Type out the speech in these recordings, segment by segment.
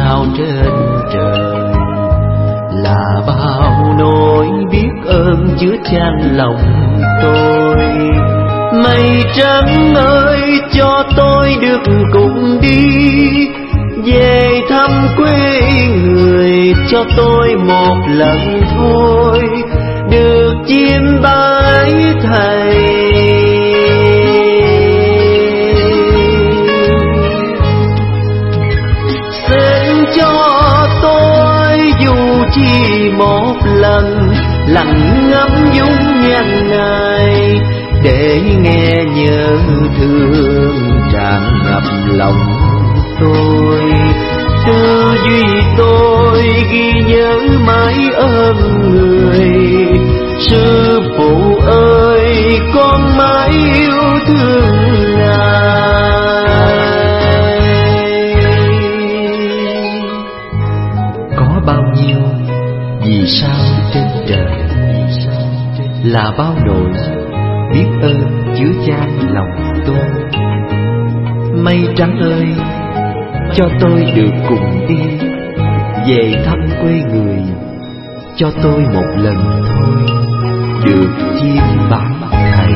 sao trên trời, là bao nỗi biết ơn chứa chan lòng tôi. Mây trắng ơi cho tôi được cùng đi, về thăm quê người cho tôi một lần thôi, được chiêm bái thầy. Xin cho tôi dù chỉ một lần lặng ngắm dung nhan này, để nghe nhớ thương tràn ngập lòng tôi. Tư duy tôi ghi nhớ mãi ơn người, sư phụ ơi con mãi yêu thương ngài. Có bao nhiêu vì sao trên trời, là bao nỗi biết ơn chứa chan lòng tôi. Mây trắng ơi cho tôi được cùng đi, về thăm quê người cho tôi một lần thôi, được chiêm bái thầy.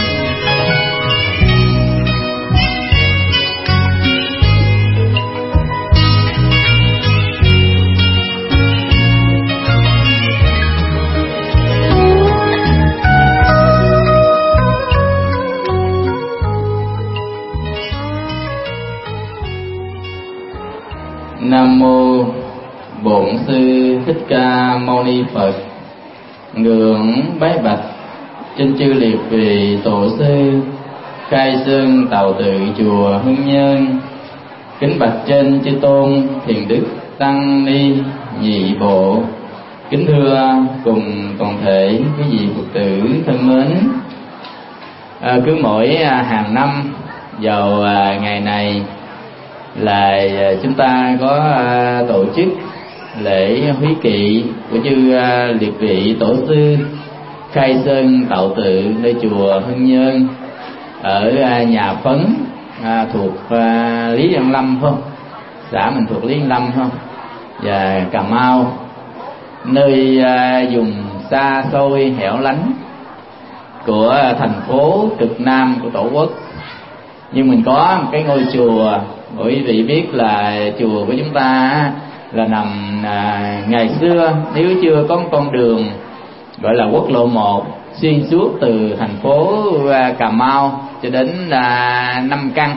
Nam mô Bổn Sư Thích Ca Mâu Ni Phật. Ngưỡng bái bạch trên chư liệt vị tổ sư khai sơn tạo tự chùa Hưng Nhân. Kính bạch trên chư tôn thiền đức tăng ni nhị bộ. Kính thưa cùng toàn thể quý vị Phật tử thân mến. Cứ mỗi hàng năm vào ngày này là chúng ta có tổ chức lễ húy kỵ của chư liệt vị tổ sư khai sơn tạo tự nơi chùa Hưng Nhân ở nhà Phấn thuộc Lý Văn Lâm phải không? Xã mình thuộc Lý Văn Lâm phải không? Và Cà Mau, nơi vùng xa xôi hẻo lánh của thành phố cực Nam của Tổ quốc. Nhưng mình có một cái ngôi chùa, quý vị biết là chùa của chúng ta là nằm ngày xưa nếu chưa có con đường gọi là quốc lộ 1 xuyên suốt từ thành phố Cà Mau cho đến Nam Căn,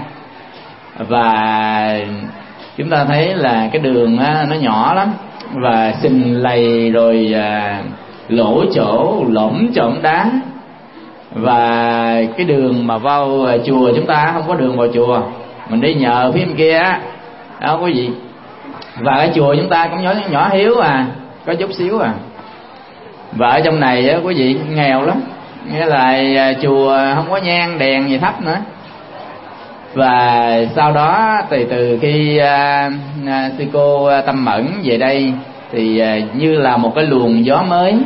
và chúng ta thấy là cái đường nó nhỏ lắm và xình lầy rồi lỗ chỗ lõm chõm đá, và cái đường mà vào chùa chúng ta không có đường vào chùa, mình đi nhờ phía bên kia đó quý vị. Và ở chùa chúng ta cũng nhỏ hiếu có chút xíu và ở trong này quý vị nghèo lắm, nghĩa là chùa không có nhang đèn gì thắp nữa. Và sau đó từ khi sư cô Tâm Mẫn về đây thì như là một cái luồng gió mới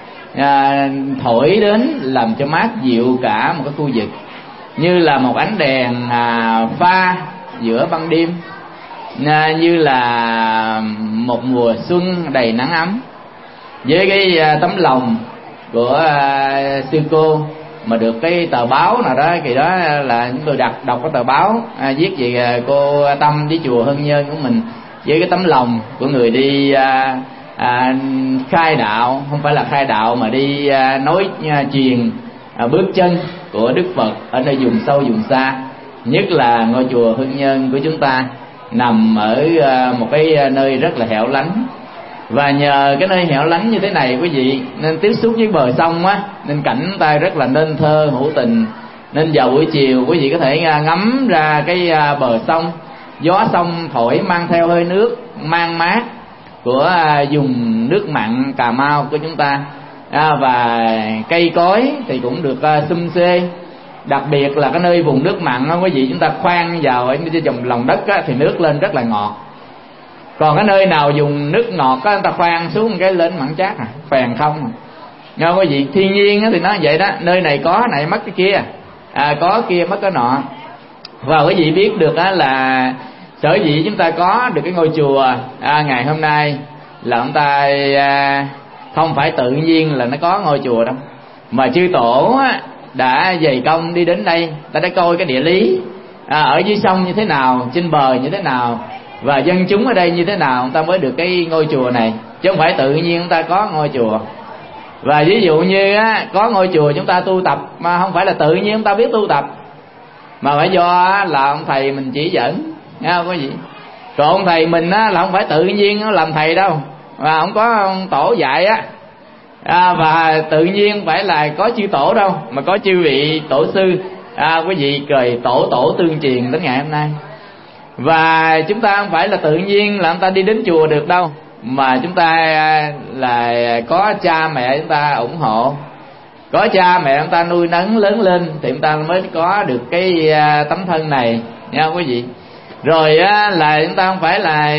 thổi đến làm cho mát dịu cả một cái khu vực, như là một ánh đèn pha giữa ban đêm, như là một mùa xuân đầy nắng ấm. Với cái tấm lòng của sư cô mà được cái tờ báo nào đó, kỳ đó là chúng tôi đọc cái tờ báo viết về cô Tâm với chùa Hưng Nhân của mình, với cái tấm lòng của người đi khai đạo, không phải là khai đạo mà đi nói truyền bước chân của Đức Phật ở nơi vùng sâu vùng xa, nhất là ngôi chùa Hưng Nhân của chúng ta nằm ở một cái nơi rất là hẻo lánh. Và nhờ cái nơi hẻo lánh như thế này quý vị, nên tiếp xúc với bờ sông nên cảnh ta rất là nên thơ hữu tình. Nên vào buổi chiều quý vị có thể ngắm ra cái bờ sông, gió sông thổi mang theo hơi nước mang mát của vùng nước mặn Cà Mau của chúng ta, và cây cối thì cũng được xum xê. Đặc biệt là cái nơi vùng nước mặn quý vị, chúng ta khoan vào ở trong lòng đất thì nước lên rất là ngọt. Còn cái nơi nào dùng nước ngọt người ta khoan xuống cái lên mặn chát phèn không. Nghe quý vị, thiên nhiên thì nó vậy đó, nơi này có này mất cái kia, có kia mất cái nọ. Và quý vị biết được là Sở dĩ chúng ta có được cái ngôi chùa ngày hôm nay là chúng ta không phải tự nhiên là nó có ngôi chùa đâu, mà chư tổ đã dày công đi đến đây, ta đã coi cái địa lý ở dưới sông như thế nào, trên bờ như thế nào, và dân chúng ở đây như thế nào, chúng ta mới được cái ngôi chùa này, chứ không phải tự nhiên chúng ta có ngôi chùa. Và ví dụ như có ngôi chùa chúng ta tu tập, mà không phải là tự nhiên chúng ta biết tu tập, mà phải do là ông thầy mình chỉ dẫn, nghe không có gì. Còn ông thầy mình là không phải tự nhiên nó làm thầy đâu, và không có ông tổ dạy và tự nhiên phải là có chư tổ đâu, mà có chư vị tổ sư quý vị cười tổ tương truyền đến ngày hôm nay. Và chúng ta không phải là tự nhiên là chúng ta đi đến chùa được đâu, mà chúng ta là có cha mẹ chúng ta ủng hộ, có cha mẹ chúng ta nuôi nấng lớn lên thì chúng ta mới có được cái tấm thân này, nha quý vị. Rồi là chúng ta không phải là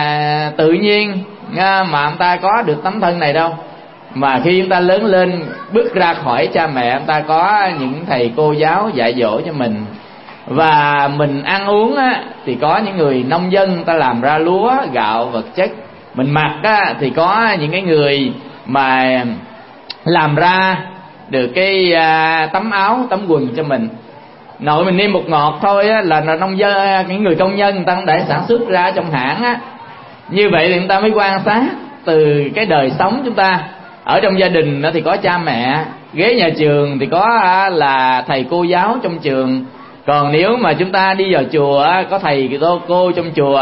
tự nhiên mà chúng ta có được tấm thân này đâu, mà khi chúng ta lớn lên bước ra khỏi cha mẹ, chúng ta có những thầy cô giáo dạy dỗ cho mình. Và mình ăn uống thì có những người nông dân người ta làm ra lúa gạo vật chất. Mình mặc thì có những cái người mà làm ra được cái tấm áo tấm quần cho mình. Nội mình nêm bột ngọt thôi là nông dân, những người công nhân người ta cũng đã sản xuất ra trong hãng Như vậy thì chúng ta mới quan sát từ cái đời sống chúng ta. Ở trong gia đình thì có cha mẹ, ghế nhà trường thì có là thầy cô giáo trong trường. Còn nếu mà chúng ta đi vào chùa có thầy cô trong chùa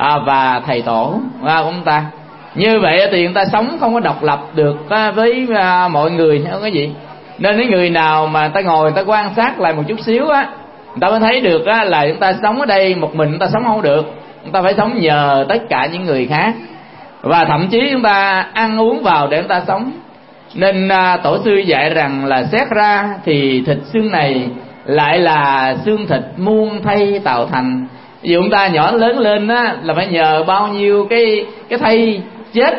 và thầy tổ của chúng ta. Như vậy thì chúng ta sống không có độc lập được với mọi người, không có gì. Nên những người nào mà ta ngồi người ta quan sát lại một chút xíu người ta mới thấy được là chúng ta sống ở đây một mình chúng ta sống không được, chúng ta phải sống nhờ tất cả những người khác. Và thậm chí chúng ta ăn uống vào để chúng ta sống. Nên tổ sư dạy rằng là xét ra thì thịt xương này lại là xương thịt muôn thay tạo thành. Ví dụ chúng ta nhỏ lớn lên là phải nhờ bao nhiêu cái thây chết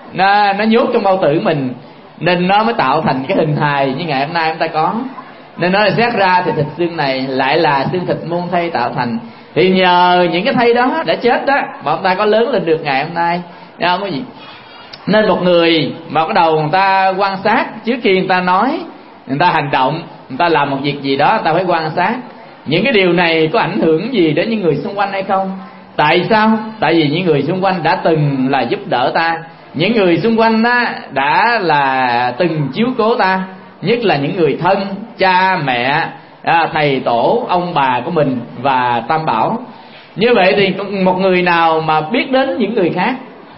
nó nhốt trong bao tử mình, nên nó mới tạo thành cái hình hài như ngày hôm nay chúng ta có. Nên nói là xét ra thì thịt xương này lại là xương thịt muôn thay tạo thành. Thì nhờ những cái thây đó đã chết đó mà chúng ta có lớn lên được ngày hôm nay, không có gì. Nên một người mà bắt đầu người ta quan sát trước khi người ta nói, người ta hành động, người ta làm một việc gì đó, người ta phải quan sát những cái điều này có ảnh hưởng gì đến những người xung quanh hay không. Tại sao? Tại vì những người xung quanh đã từng là giúp đỡ ta, những người xung quanh đã là từng chiếu cố ta, nhất là những người thân, cha mẹ, thầy tổ, ông bà của mình và tam bảo. Như vậy thì một người nào mà biết đến những người khác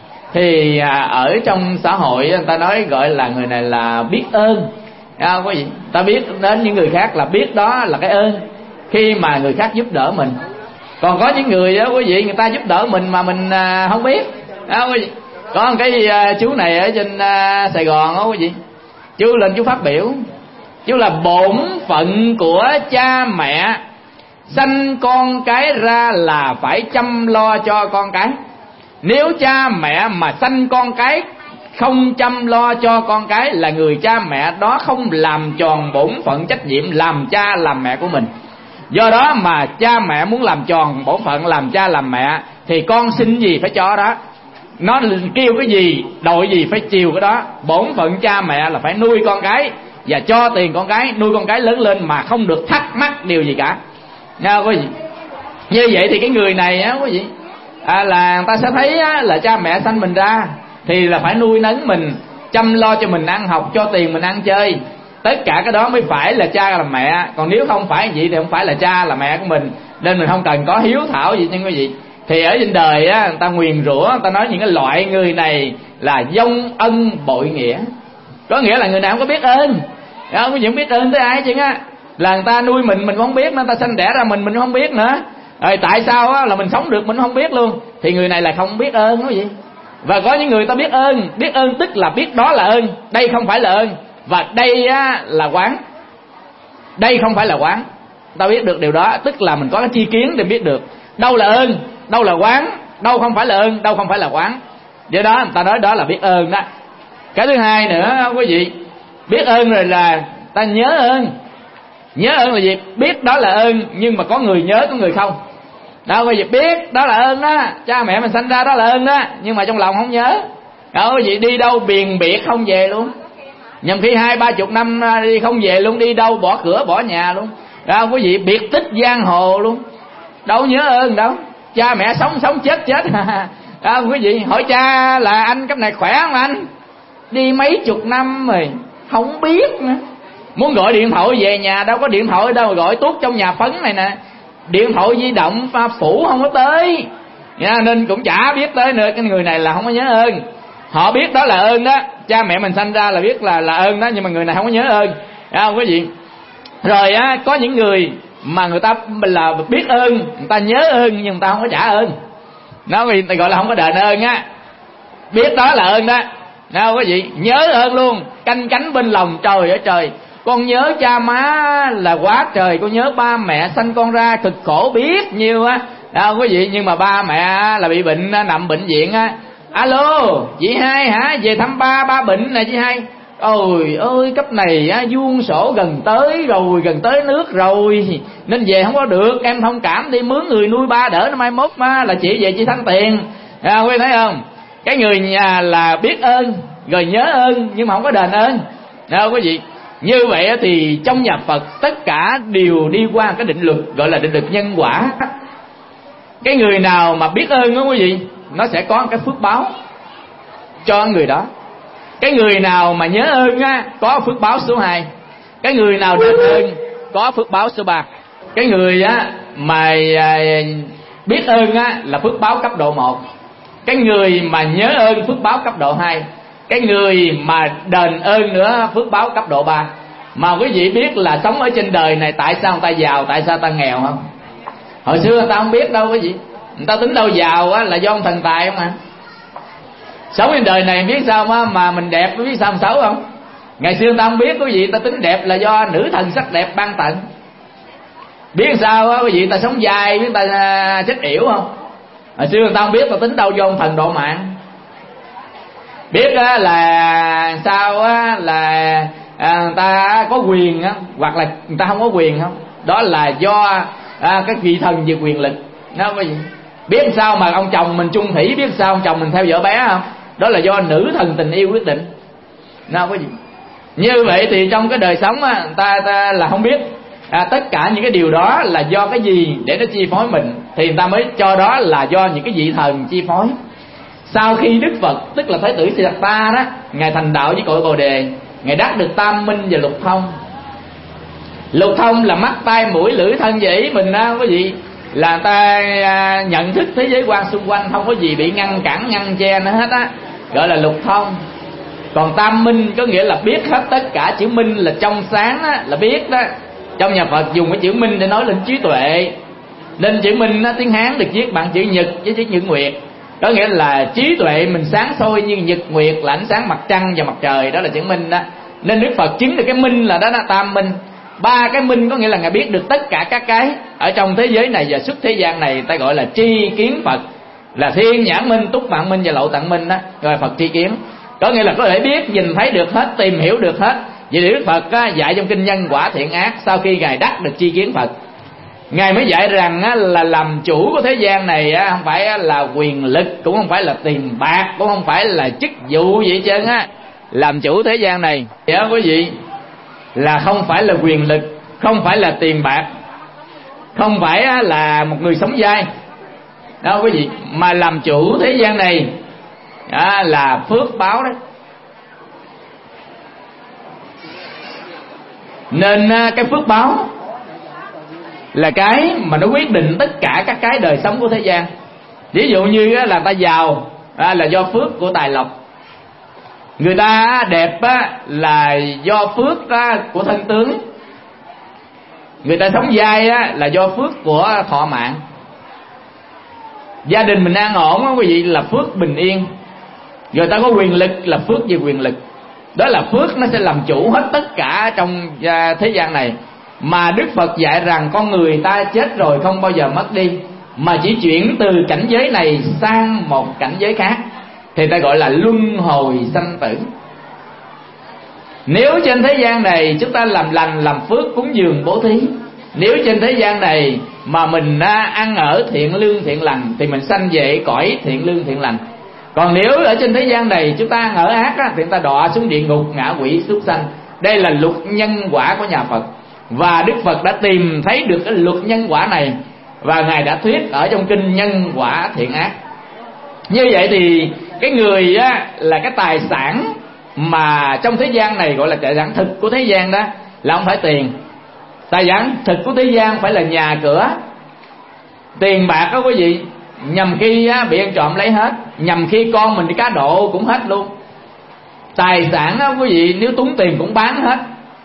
thì ở trong xã hội người ta nói gọi là người này là biết ơn. Có gì? Ta biết đến những người khác là biết đó là cái ơn khi mà người khác giúp đỡ mình. Còn có những người đó quý vị, người ta giúp đỡ mình mà mình không biết. Quý vị, có một cái chú này ở trên Sài Gòn đó quý vị, chú lên chú phát biểu, chú là bổn phận của cha mẹ sanh con cái ra là phải chăm lo cho con cái. Nếu cha mẹ mà sanh con cái không chăm lo cho con cái là người cha mẹ đó không làm tròn bổn phận trách nhiệm làm cha làm mẹ của mình. Do đó mà cha mẹ muốn làm tròn bổn phận làm cha làm mẹ thì con xin gì phải cho đó, nó kêu cái gì đội gì phải chiều cái đó. Bổn phận cha mẹ là phải nuôi con cái và cho tiền con cái, nuôi con cái lớn lên mà không được thắc mắc điều gì cả. Nha quý vị. Như vậy thì cái người này á quý vị là người ta sẽ thấy là cha mẹ sanh mình ra thì là phải nuôi nấng mình, chăm lo cho mình ăn học, cho tiền mình ăn chơi. Tất cả cái đó mới phải là cha là mẹ. Còn nếu không phải vậy thì không phải là cha là mẹ của mình. Nên mình không cần có hiếu thảo gì nha quý vị. Thì ở trên đời người ta nguyền rủa, người ta nói những cái loại người này là vong ân bội nghĩa. Có nghĩa là người nào không có biết ơn, không có những biết ơn tới ai chứ là người ta nuôi mình không biết, người ta sanh đẻ ra mình không biết nữa. Rồi tại sao là mình sống được mình không biết luôn. Thì người này là không biết ơn quý vị. Và có những người ta biết ơn tức là biết đó là ơn, đây không phải là ơn. Và đây là quán, đây không phải là quán. Ta biết được điều đó, tức là mình có cái chi kiến để biết được đâu là ơn, đâu là quán, đâu không phải là ơn, đâu không phải là quán. Do đó người ta nói đó là biết ơn đó. Cái thứ hai nữa quý vị, biết ơn rồi là ta nhớ ơn. Nhớ ơn là gì? Biết đó là ơn nhưng mà có người nhớ có người không. Đâu quý vị biết đó là ơn đó, cha mẹ mình sanh ra đó là ơn đó, nhưng mà trong lòng không nhớ. Đâu quý vị đi đâu biền biệt không về luôn, nhầm khi 20-30 năm đi không về luôn, đi đâu bỏ cửa bỏ nhà luôn. Đâu quý vị biệt tích giang hồ luôn, đâu nhớ ơn đâu. Cha mẹ sống chết đâu quý vị hỏi cha là anh cấp này khỏe không anh, đi mấy chục năm rồi không biết nữa. Muốn gọi điện thoại về nhà đâu có điện thoại đâu, gọi tuốt trong nhà phấn này nè, điện thoại di động pha phủ không có tới, nên cũng chả biết tới nữa. Cái người này là không có nhớ ơn. Họ biết đó là ơn đó, cha mẹ mình sanh ra là biết là ơn đó, nhưng mà người này không có nhớ ơn, không quý vị. Rồi á, có những người mà người ta là biết ơn, người ta nhớ ơn nhưng người ta không có trả ơn, nó người ta gọi là không có đền ơn á. Biết đó là ơn đó, đâu quý vị, nhớ ơn luôn, canh cánh bên lòng. Trời ơi trời, con nhớ cha má là quá trời, con nhớ ba mẹ sanh con ra cực khổ biết nhiêu á, đâu quý vị. Nhưng mà ba mẹ là bị bệnh, nằm bệnh viện á, alo chị Hai hả, về thăm ba bệnh nè chị Hai. Ôi ơi cấp này á, vuông sổ gần tới rồi, gần tới nước rồi nên về không có được, em thông cảm đi, mướn người nuôi ba đỡ, nó mai mốt là chị về chị thanh tiền. Quý vị thấy không, cái người nhà là biết ơn rồi nhớ ơn nhưng mà không có đền ơn. Quý vị, như vậy thì trong nhà Phật tất cả đều đi qua cái định luật gọi là định luật nhân quả. Cái người nào mà biết ơn đó quý vị, nó sẽ có cái phước báo cho người đó. Cái người nào mà nhớ ơn á, có phước báo số 2. Cái người nào đền ơn có phước báo số 3. Cái người á mà biết ơn á là phước báo cấp độ 1. Cái người mà nhớ ơn phước báo cấp độ 2. Cái người mà đền ơn nữa phước báo cấp độ 3. Mà quý vị biết là sống ở trên đời này tại sao người ta giàu, tại sao người ta nghèo không? Hồi xưa người ta không biết đâu quý vị. Người ta tính đâu giàu á là do ông thần tài không à. Sống trên đời này biết sao mà mình đẹp, biết sao mình xấu không? Ngày xưa người ta không biết quý vị, ta tính đẹp là do nữ thần sắc đẹp ban tặng. Biết sao á quý vị, ta sống dài, biết ta chết yểu không? Hồi xưa người ta không biết, ta tính đâu do ông thần độ mạng. Biết á là sao á là người ta có quyền á, hoặc là người ta không có quyền không? Đó là do cái vị thần về quyền lực. Đó quý vị. Biết sao mà ông chồng mình chung thủy, biết sao ông chồng mình theo vợ bé không? Đó là do nữ thần tình yêu quyết định. Nào quý vị. Như vậy thì trong cái đời sống á, ta là không biết tất cả những cái điều đó là do cái gì để nó chi phối mình, thì người ta mới cho đó là do những cái vị thần chi phối. Sau khi Đức Phật, tức là Thái tử Siddhartha đó, ngài thành đạo với cội Bồ Đề, ngài đắc được tam minh và lục thông. Lục thông là mắt tai mũi lưỡi thân và ý mình đó quý vị, là người ta nhận thức thế giới quan xung quanh, không có gì bị ngăn cản ngăn che nữa hết á, gọi là lục thông. Còn tam minh có nghĩa là biết hết tất cả. Chữ minh là trong sáng á, là biết đó. Trong nhà Phật dùng cái chữ minh để nói lên trí tuệ, nên chữ minh á, tiếng Hán được viết bằng chữ nhật với chữ nhật nguyệt, có nghĩa là trí tuệ mình sáng soi như nhật nguyệt, là ánh sáng mặt trăng và mặt trời, đó là chữ minh đó. Nên Đức Phật chứng được cái minh là đó là tam minh. 3 cái minh có nghĩa là ngài biết được tất cả các cái ở trong thế giới này và xuất thế gian này, ta gọi là tri kiến Phật, là thiên nhãn minh, túc mạng minh và lậu tận minh đó, rồi Phật tri kiến, có nghĩa là có thể biết, nhìn thấy được hết, tìm hiểu được hết. Vậy thì Đức Phật dạy trong kinh Nhân Quả Thiện Ác, sau khi ngài đắc được tri kiến Phật, ngài mới dạy rằng là làm chủ của thế gian này không phải là quyền lực, cũng không phải là tiền bạc, cũng không phải là chức vụ gì hết trơn á. Làm chủ thế gian này quý vị là không phải là quyền lực, không phải là tiền bạc, không phải là một người sống dai đâu quý vị, mà làm chủ thế gian này là phước báo đấy. Nên cái phước báo là cái mà nó quyết định tất cả các cái đời sống của thế gian. Ví dụ như là ta giàu là do phước của tài lộc, người ta đẹp là do phước của thân tướng, người ta sống dai là do phước của thọ mạng, gia đình mình an ổn quý vị là phước bình yên, người ta có quyền lực là phước về quyền lực. Đó là phước nó sẽ làm chủ hết tất cả trong thế gian này. Mà Đức Phật dạy rằng con người ta chết rồi không bao giờ mất đi, mà chỉ chuyển từ cảnh giới này sang một cảnh giới khác, thì ta gọi là luân hồi sanh tử. Nếu trên thế gian này chúng ta làm lành, làm phước, cúng dường, bố thí, Nếu trên thế gian này mà mình ăn ở thiện lương thiện lành thì mình sanh về cõi thiện lương thiện lành. Còn nếu ở trên thế gian này chúng ta ăn ở ác thì chúng ta đọa xuống địa ngục, ngạ quỷ, súc sanh. Đây là luật nhân quả của nhà Phật. Và Đức Phật đã tìm thấy được cái luật nhân quả này, và Ngài đã thuyết ở trong kinh Nhân Quả Thiện Ác. Như vậy thì cái người là cái tài sản mà trong thế gian này gọi là tài sản thực của thế gian đó là không phải tiền. Tài sản thực của thế gian phải là nhà cửa. Tiền bạc đó quý vị, nhằm khi bị ăn trộm lấy hết, nhằm khi con mình đi cá độ cũng hết luôn. Tài sản đó quý vị, nếu túng tiền cũng bán hết.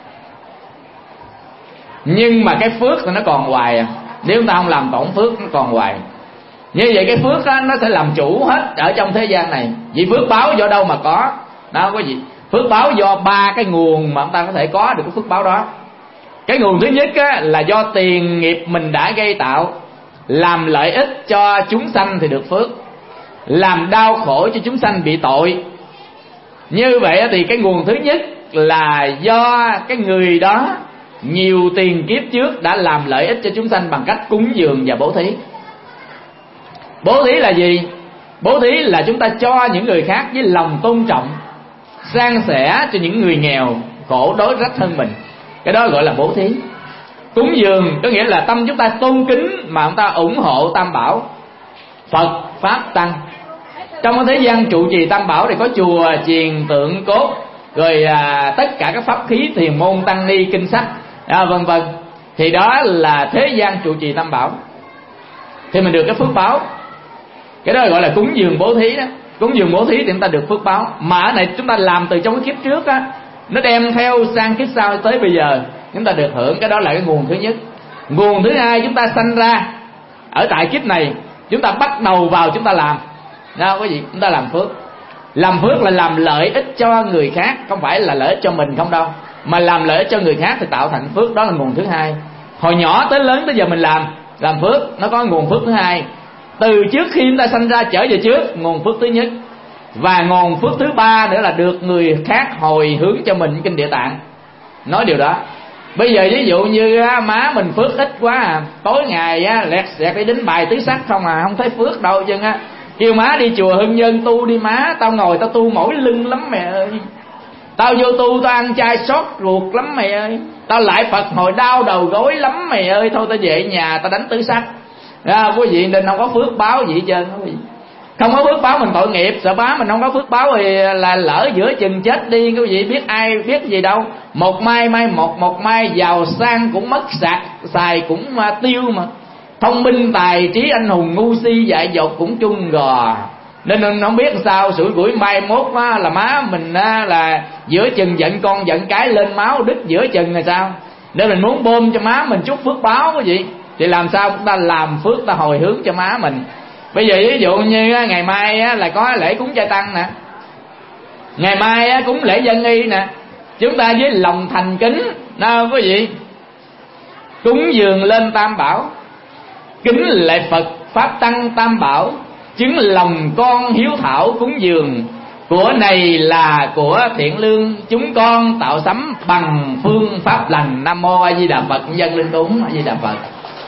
Nhưng mà cái phước thì nó còn hoài à. Nếu chúng ta không làm tổn phước nó còn hoài. Như vậy cái phước đó, nó sẽ làm chủ hết ở trong thế gian này. Vì phước báo do đâu mà có? Đó quý vị, phước báo do ba cái nguồn mà chúng ta có thể có được cái phước báo đó. Cái nguồn thứ nhất là do tiền nghiệp mình đã gây tạo, làm lợi ích cho chúng sanh thì được phước, làm đau khổ cho chúng sanh bị tội. Như vậy thì cái nguồn thứ nhất là do cái người đó nhiều tiền kiếp trước đã làm lợi ích cho chúng sanh bằng cách cúng dường và bố thí. Bố thí là gì? Bố thí là chúng ta cho những người khác với lòng tôn trọng, san sẻ cho những người nghèo khổ đói rách hơn mình. Cái đó gọi là bố thí. Cúng dường có nghĩa là tâm chúng ta tôn kính mà chúng ta ủng hộ Tam Bảo, Phật, Pháp, Tăng. Trong cái thế gian trụ trì Tam Bảo thì có chùa, chiền, tượng, cốt, rồi tất cả các pháp khí, thiền môn, tăng ni, kinh sách, vân vân. Thì đó là thế gian trụ trì Tam Bảo, thì mình được cái phước báo. Cái đó gọi là cúng dường bố thí đó. Cúng dường bố thí thì chúng ta được phước báo. Mà ở này chúng ta làm từ trong cái kiếp trước á, nó đem theo sang kiếp sau tới bây giờ chúng ta được hưởng. Cái đó là cái nguồn thứ nhất. Nguồn thứ hai, chúng ta sanh ra ở tại kiếp này, chúng ta bắt đầu vào chúng ta làm đó quý vị, chúng ta làm phước. Làm phước là làm lợi ích cho người khác, không phải là lợi ích cho mình không đâu, mà làm lợi ích cho người khác thì tạo thành phước. Đó là nguồn thứ hai. Hồi nhỏ tới lớn tới giờ mình làm phước, nó có nguồn phước thứ hai. Từ trước khi chúng ta sanh ra trở về trước, nguồn phước thứ nhất. Và nguồn phước thứ ba nữa là được người khác hồi hướng cho mình. Kinh Địa Tạng nói điều đó. Bây giờ ví dụ như má mình phước ít quá tối ngày lẹt xẹt đi đánh bài tứ sắc không không thấy phước đâu chứ kêu má đi chùa Hưng Nhân tu đi má, tao ngồi tao tu mỏi lưng lắm mẹ ơi, tao vô tu tao ăn chay xót ruột lắm mẹ ơi, tao lại Phật hồi đau đầu gối lắm mẹ ơi, thôi tao về nhà tao đánh tứ sắc. Quý vị nên không có phước báo gì hết trơn. Không có phước báo mình tội nghiệp, sợ bá mình không có phước báo thì là lỡ giữa chừng chết đi. Quý vị biết ai biết gì đâu. Một mai một mai giàu sang cũng mất, sạc xài cũng tiêu mà. Thông minh tài trí anh hùng ngu si dại dột cũng chung gò. Nên không biết sao sủi củi mai mốt là má mình là giữa chừng giận con giận cái lên máu đứt giữa chừng là sao. Nên mình muốn bơm cho má mình chút phước báo quý vị, thì làm sao chúng ta làm phước, ta hồi hướng cho má mình. Bây giờ ví dụ như ngày mai là có lễ cúng Trai Tăng nè, ngày mai cúng lễ Dân Y nè, chúng ta với lòng thành kính nào quý vị cúng dường lên Tam Bảo, kính lạy Phật Pháp Tăng Tam Bảo, chứng lòng con hiếu thảo cúng dường. Của này là của thiện lương, chúng con tạo sắm bằng phương pháp lành. Nam Mô A Di Đà Phật. Dân linh cúng A Di Đà Phật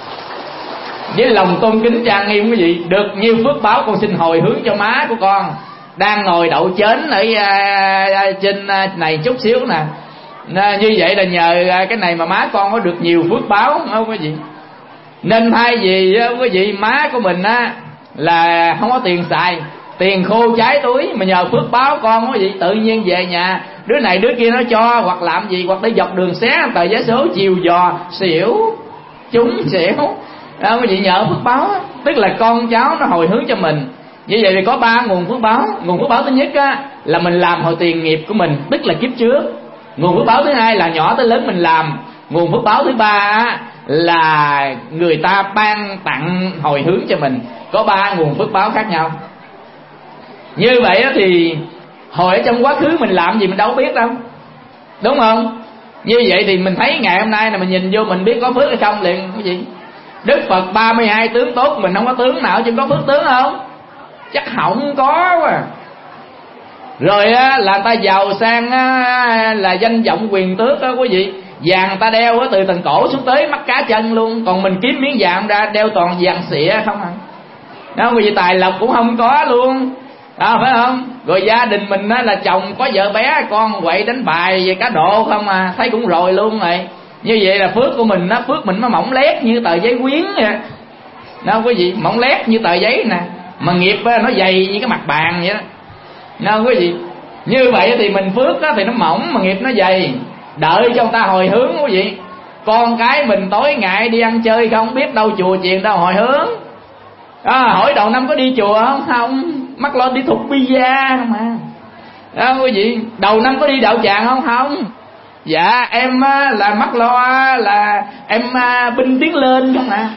với lòng tôn kính trang nghiêm quý vị. Được nhiêu phước báo con xin hồi hướng cho má của con đang ngồi đậu chến ở trên này chút xíu nè. Như vậy là nhờ cái này mà má con có được nhiều phước báo không quý vị. Nên thay vì quý vị má của mình là không có tiền xài, tiền khô trái túi, mà nhờ phước báo con quý vị tự nhiên về nhà đứa này đứa kia nó cho, hoặc làm gì, hoặc đi dọc đường xé tờ vé số chiều dò xỉu trúng xỉu. Quý vị nhờ phước báo, tức là con cháu nó hồi hướng cho mình. Như vậy thì có ba nguồn phước báo. Nguồn phước báo thứ nhất là mình làm hồi tiền nghiệp của mình, tức là kiếp trước. Nguồn phước báo thứ hai là nhỏ tới lớn mình làm. Nguồn phước báo thứ ba là người ta ban tặng hồi hướng cho mình. Có ba nguồn phước báo khác nhau. Như vậy thì hồi ở trong quá khứ mình làm gì mình đâu biết đâu, đúng không? Như vậy thì mình thấy ngày hôm nay là mình nhìn vô mình biết có phước hay không liền quý vị. Đức Phật 32 tướng tốt, mình không có tướng nào chứ có phước tướng không? Chắc không có quá. Rồi là ta giàu sang là danh vọng quyền tước đó quý vị. Vàng ta đeo từ tầng cổ xuống tới mắt cá chân luôn, còn mình kiếm miếng vàng ra đeo toàn vàng xịa không à. Đó, vì tài lộc cũng không có luôn, phải không? Rồi gia đình mình là chồng có vợ bé, con quậy đánh bài về cá độ không à, thấy cũng rồi luôn rồi. Như vậy là phước của mình á, phước mình nó mỏng lét như tờ giấy quyến vậy. Đâu quý vị, mỏng lét như tờ giấy nè, mà nghiệp nó dày như cái mặt bàn vậy đó. Đâu quý vị, như vậy thì mình phước đó thì nó mỏng mà nghiệp nó dày, đợi cho người ta hồi hướng quý vị. Con cái mình tối ngày đi ăn chơi không biết đâu chùa chiền đâu hồi hướng. Hỏi đầu năm có đi chùa không? Không, mắc lo đi thục pizza không à. Đó quý vị, đầu năm có đi đạo tràng không? Không. Dạ em là mắc lo là em binh tiến lên không à.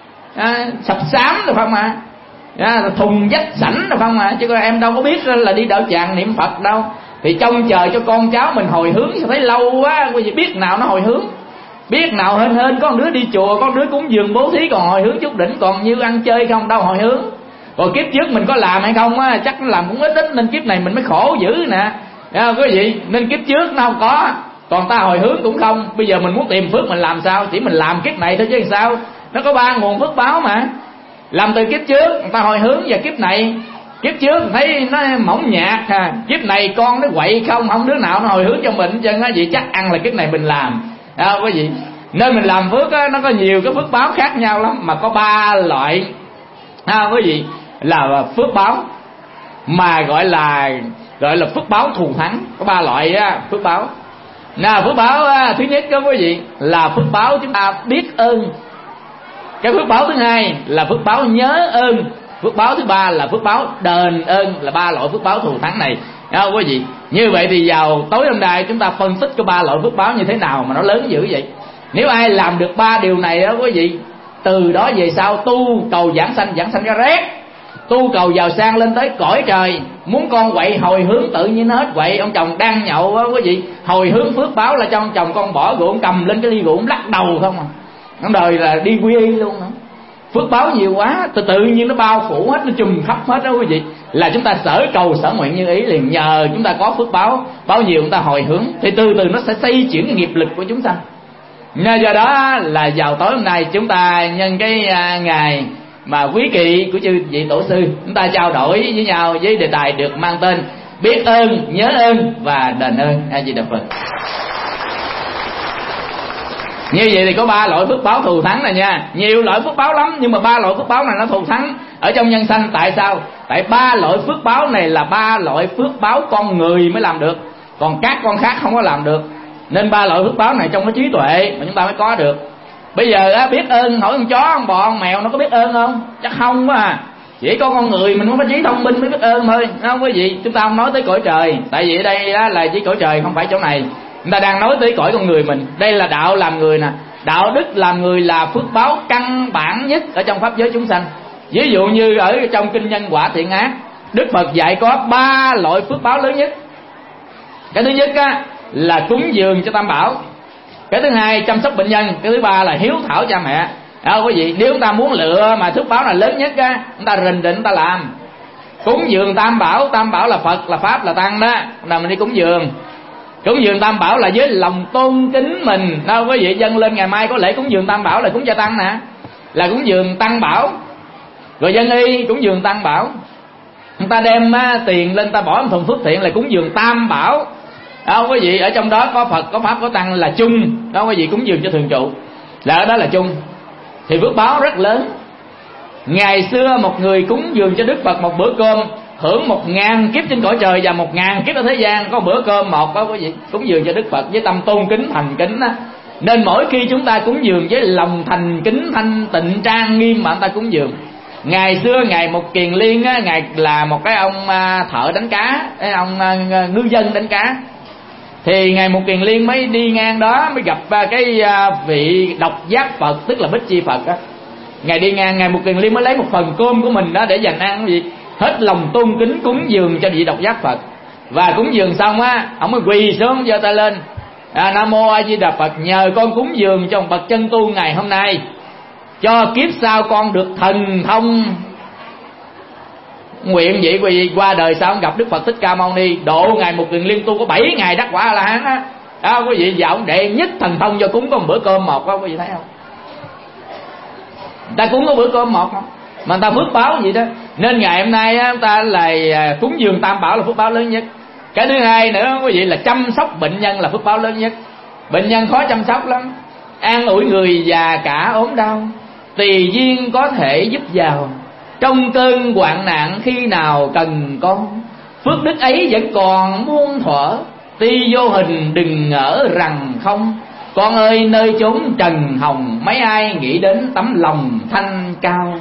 Sập xám được không à. Thùng dách sảnh được không à. Chứ em đâu có biết là đi đạo tràng niệm Phật đâu. Thì trông chờ cho con cháu mình hồi hướng, sao thấy lâu quá quý vị, biết nào nó hồi hướng. Biết nào hên có đứa đi chùa, có đứa cúng dường bố thí còn hồi hướng chút đỉnh, còn như ăn chơi không đâu hồi hướng. Rồi kiếp trước mình có làm hay không á, chắc nó làm cũng ít nên kiếp này mình mới khổ dữ nè. Quý vị, nên kiếp trước nó không có, còn ta hồi hướng cũng không. Bây giờ mình muốn tìm phước mình làm sao? Chỉ mình làm kiếp này thôi chứ sao? Nó có 3 nguồn phước báo mà. Làm từ kiếp trước người ta hồi hướng, và kiếp này kiếp trước thấy nó mỏng nhạt ha, kiếp này con nó quậy không đứa nào nó hồi hướng cho mình chứ á, vậy chắc ăn là kiếp này mình làm. Quý vị, nên mình làm phước á, nó có nhiều cái phước báo khác nhau lắm, mà có 3 loại quý vị là phước báo mà gọi là phước báo thù thắng. Có 3 loại phước báo. Phước báo thứ nhất đó quý vị là phước báo chúng ta biết ơn. Cái phước báo thứ hai là phước báo nhớ ơn. Phước báo thứ ba là phước báo đền ơn. Là 3 loại phước báo thù thắng này. Quý vị, như vậy thì vào tối hôm nay chúng ta phân tích cái 3 loại phước báo như thế nào mà nó lớn dữ vậy. Nếu ai làm được 3 điều này đó quý vị, từ đó về sau tu cầu giảng sanh ra rét, tu cầu giàu sang lên tới cõi trời. Muốn con quậy hồi hướng tự nhiên hết quậy. Ông chồng đang nhậu đó quý vị, hồi hướng phước báo là cho ông chồng con bỏ rượu, cầm lên cái ly rượu lắc đầu không à. Ông đời là đi quy y luôn đó. Phước báo nhiều quá, tự nhiên nó bao phủ hết, nó trùm khắp hết đó quý vị. Là chúng ta sở cầu sở nguyện như ý, liền nhờ chúng ta có phước báo bao nhiêu chúng ta hồi hướng, thì từ từ nó sẽ xây chuyển cái nghiệp lực của chúng ta. Do đó là vào tối hôm nay chúng ta nhân cái ngày mà quý kỵ của chư vị tổ sư, chúng ta trao đổi với nhau với đề tài được mang tên biết ơn, nhớ ơn và đền ơn. A Di Đà Phật. Như vậy thì có 3 loại phước báo thù thắng này nha. Nhiều loại phước báo lắm, nhưng mà 3 loại phước báo này nó thù thắng ở trong nhân sanh. Tại sao? Tại 3 loại phước báo này là 3 loại phước báo con người mới làm được, còn các con khác không có làm được. Nên 3 loại phước báo này trong cái trí tuệ mà chúng ta mới có được. Bây giờ biết ơn, hỏi con chó, con bò, con mèo nó có biết ơn không? Chắc không quá à. Chỉ có con người mình có trí thông minh mới biết ơn thôi, đúng không quý vị? Chúng ta không nói tới cõi trời, tại vì ở đây là chỉ cõi trời, không phải chỗ này. Chúng ta đang nói tới cõi con người mình. Đây là đạo làm người nè. Đạo đức làm người là phước báo căn bản nhất ở trong pháp giới chúng sanh. Ví dụ như ở trong kinh Nhân Quả Thiện Ác, Đức Phật dạy có 3 loại phước báo lớn nhất. Cái thứ nhất là cúng dường cho Tam Bảo. Cái thứ hai chăm sóc bệnh nhân. Cái thứ ba là hiếu thảo cha mẹ. Quý vị, nếu chúng ta muốn lựa mà phước báo là lớn nhất chúng ta rình định chúng ta làm. Cúng dường Tam Bảo. Tam Bảo là Phật, là Pháp, là Tăng đó. Là mình đi cúng dường. Cúng dường Tam Bảo là với lòng tôn kính mình. Quý vị, dâng lên ngày mai có lễ cúng dường Tam Bảo là cúng cho Tăng nè, là cúng dường Tăng Bảo. Rồi dân y cúng dường Tăng Bảo. Người ta đem tiền lên ta bỏ trong thùng phước thiện là cúng dường Tam Bảo. Quý vị, ở trong đó có Phật, có Pháp, có Tăng là chung. Quý vị, cúng dường cho thường trụ là ở đó là chung. Thì phước báo rất lớn. Ngày xưa một người cúng dường cho Đức Phật một bữa cơm, hưởng 1000 kiếp trên cõi trời và 1000 kiếp ở thế gian, có bữa cơm một đó quý vị, cúng dường cho Đức Phật với tâm tôn kính thành kính đó. Nên mỗi khi chúng ta cúng dường với lòng thành kính thanh tịnh trang nghiêm mà chúng ta cúng dường. Ngày xưa ngài Mục Kiền Liên ngài là một cái ông thợ đánh cá, ông ngư dân đánh cá. Thì ngài Mục Kiền Liên mới đi ngang đó, mới gặp cái vị độc giác Phật, tức là Bích Chi Phật đó. Ngài đi ngang, ngài Mục Kiền Liên mới lấy một phần cơm của mình đó để dành ăn gì, hết lòng tôn kính cúng dường cho vị độc giác Phật. Và cúng dường xong ông mới quỳ xuống giơ tay lên, Nam Mô A Di Đà Phật, nhờ con cúng dường cho một bậc chân tu ngày hôm nay, cho kiếp sau con được thần thông. Nguyện vậy qua đời sau gặp Đức Phật Thích Ca Mâu Ni, độ ngài Mục Kiền Liên tu có 7 ngày đắc quả A La Hán á. Quý vị, và ông đệ nhất thần thông cho cúng có một bữa cơm một đó, quý vị thấy không? Người ta cúng có bữa cơm một không, mà người ta phước báo gì đó. Nên ngày hôm nay chúng ta là cúng dường Tam Bảo là phước báo lớn nhất. Cái thứ hai nữa quý vị là chăm sóc bệnh nhân là phước báo lớn nhất. Bệnh nhân khó chăm sóc lắm, an ủi người già cả ốm đau, tùy duyên có thể giúp vào, trong cơn hoạn nạn khi nào cần con. Phước đức ấy vẫn còn muôn thuở, tuy vô hình đừng ngỡ rằng không. Con ơi nơi chốn trần hồng, mấy ai nghĩ đến tấm lòng thanh cao.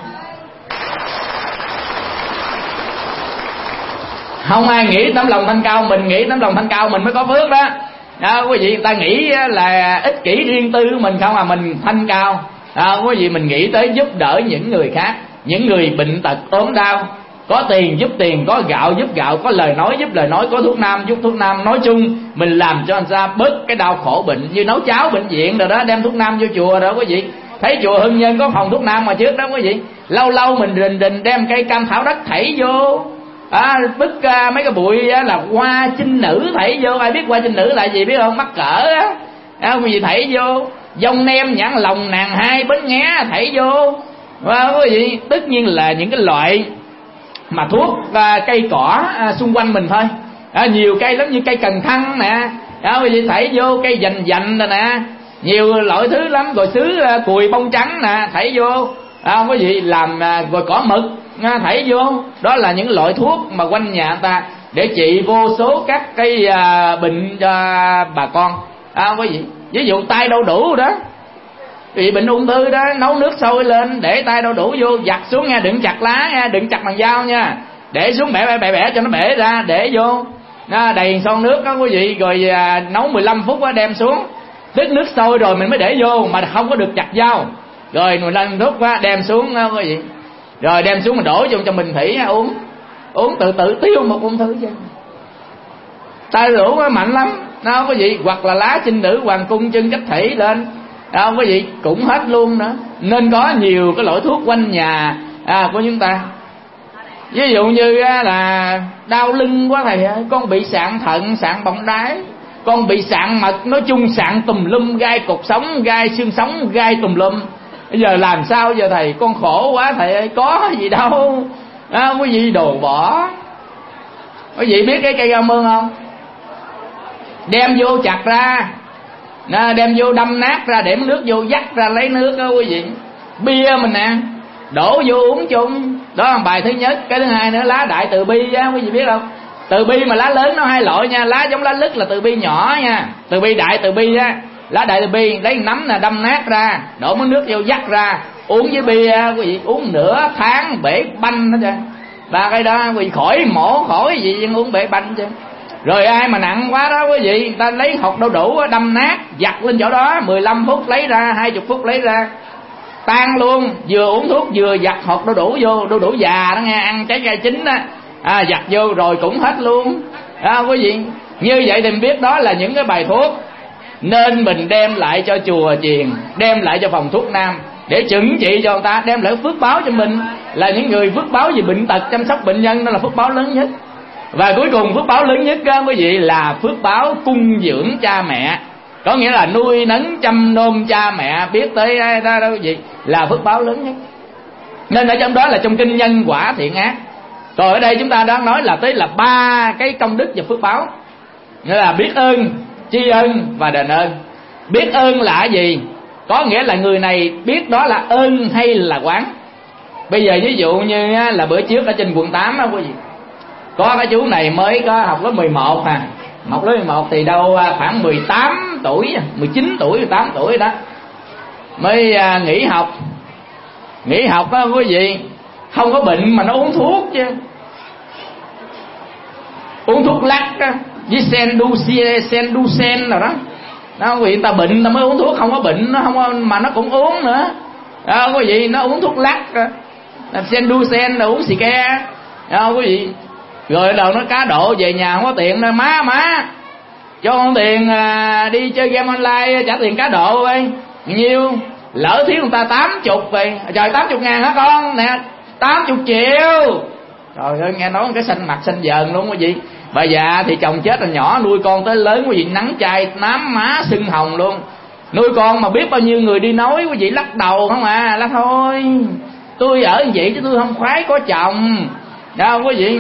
Không ai nghĩ tấm lòng thanh cao, mình nghĩ tấm lòng thanh cao mình mới có phước đó. Quý vị, người ta nghĩ là ích kỷ riêng tư của mình không à, mình thanh cao. Quý vị, mình nghĩ tới giúp đỡ những người khác, những người bệnh tật ốm đau, có tiền giúp tiền, có gạo giúp gạo, có lời nói giúp lời nói, có thuốc nam giúp thuốc nam. Nói chung mình làm cho anh ta bớt cái đau khổ bệnh, như nấu cháo bệnh viện rồi đó, đem thuốc nam vô chùa đó quý vị. Thấy chùa Hưng Nhân có phòng thuốc nam mà trước đó quý vị, lâu lâu mình rình đem cây cam thảo đất thảy vô, bứt mấy cái bụi là hoa chinh nữ thảy vô. Ai biết hoa chinh nữ là gì biết không? Mắc cỡ á, quý vị thảy vô. Dông nem nhãn lòng nàng hai bến nghé thảy vô. Quý vị, tất nhiên là những cái loại mà thuốc cây cỏ xung quanh mình thôi. Nhiều cây lắm, như cây cần thăng nè, quý vị thảy vô. Cây dành dành rồi nè, nhiều loại thứ lắm. Rồi sứ cùi bông trắng nè thảy vô. Quý vị làm rồi cỏ mực thảy vô. Đó là những loại thuốc mà quanh nhà người ta để trị vô số các cái bệnh cho bà con. Quý vị, ví dụ tay đau đủ đó, bị bệnh ung thư đó, nấu nước sôi lên để tay đau đủ vô, giặt xuống nha, đừng chặt lá nha, đừng chặt bằng dao nha, để xuống bẻ cho nó bể ra, để vô đầy son nước đó quý vị. Rồi nấu 15 phút đó, đem xuống, tức nước sôi rồi mình mới để vô, mà không có được chặt dao. Rồi 15 phút đó, đem xuống đó, quý vị. Rồi đem xuống mình đổ vô cho mình thủy uống tự tiêu một ung thư chứ. Tay rượu mạnh lắm đó quý vị. Hoặc là lá chinh nữ hoàng cung chân cách thủy lên đó quý vị, cũng hết luôn nữa. Nên có nhiều cái loại thuốc quanh nhà của chúng ta. Ví dụ như là đau lưng quá thầy ơi, con bị sạn thận, sạn bọng đái, con bị sạn mật, nói chung sạn tùm lum, gai cột sống, gai xương sống, gai tùm lum. Bây giờ làm sao giờ thầy? Con khổ quá thầy ơi. Có gì đâu quý vị, đồ bỏ. Quý vị biết cái cây rau mương không? Đem vô chặt ra, đem vô đâm nát ra, để nước vô dắt ra lấy nước đó quý vị. Bia mình nè, đổ vô uống chung. Đó là bài thứ nhất. Cái thứ hai nữa, lá đại từ bi á, quý vị biết không? Từ bi mà lá lớn nó hai loại nha. Lá giống lá lứt là từ bi nhỏ nha, từ bi đại từ bi á. Lá đại từ bi lấy nấm nè, đâm nát ra, đổ mấy nước vô dắt ra, uống với bia quý vị, uống nửa tháng bể banh hết trơn. Ba cái đó quý vị, khỏi mổ khỏi gì nhưng uống bể banh chứ. Rồi ai mà nặng quá đó quý vị, người ta lấy hột đau đủ đâm nát, giặt lên chỗ đó 15 phút lấy ra, 20 phút lấy ra, tan luôn. Vừa uống thuốc vừa giặt hột đau đủ vô, đau đủ già đó nghe, ăn trái cây chín đó, giặt vô rồi cũng hết luôn. Quý vị, như vậy thì mình biết đó là những cái bài thuốc nên mình đem lại cho chùa chiền, đem lại cho phòng thuốc nam để chẩn trị cho người ta, đem lại phước báo cho mình. Là những người phước báo về bệnh tật, chăm sóc bệnh nhân, đó là phước báo lớn nhất. Và cuối cùng phước báo lớn nhất đó quý vị là phước báo cung dưỡng cha mẹ. Có nghĩa là nuôi nấng chăm nom cha mẹ, biết tới đó quý vị, là phước báo lớn nhất. Nên ở trong đó là trong kinh nhân quả thiện ác. Còn ở đây chúng ta đang nói là tới là 3 cái công đức và phước báo. Nghĩa là biết ơn, tri ân và đền ơn. Biết ơn là gì? Có nghĩa là người này biết đó là ơn hay là oán. Bây giờ ví dụ như là bữa trước ở trên quận 8 đó quý vị, có cái chú này mới có học lớp 11 học lớp 11 thì đâu khoảng 18 tuổi, 19 tuổi, 18 tuổi đó mới nghỉ học đó quý vị. Không có bệnh mà nó uống thuốc chứ, uống thuốc lắc đó, với Senducen nào đó. Quý vị, người ta bệnh ta mới uống thuốc, không có bệnh nó không mà nó cũng uống nữa. Quý vị, nó uống thuốc lắc đó, Senducen là uống xì ke quý vị. Rồi đầu nó cá độ về nhà không có tiền đâu, má cho con tiền đi chơi game online trả tiền cá độ ơi. Nhiêu lỡ thiếu người ta 80 vậy, trời 80 ngàn hả con nè, 80 triệu. Trời ơi, nghe nói cái xanh mặt xanh dờn luôn quý vị. Bà già thì chồng chết rồi nhỏ, nuôi con tới lớn quý vị nắng chai nám má sưng hồng luôn. Nuôi con mà biết bao nhiêu người đi nói quý vị lắc đầu không à, là thôi tôi ở như vậy chứ tôi không khoái có chồng. Đâu quý vị,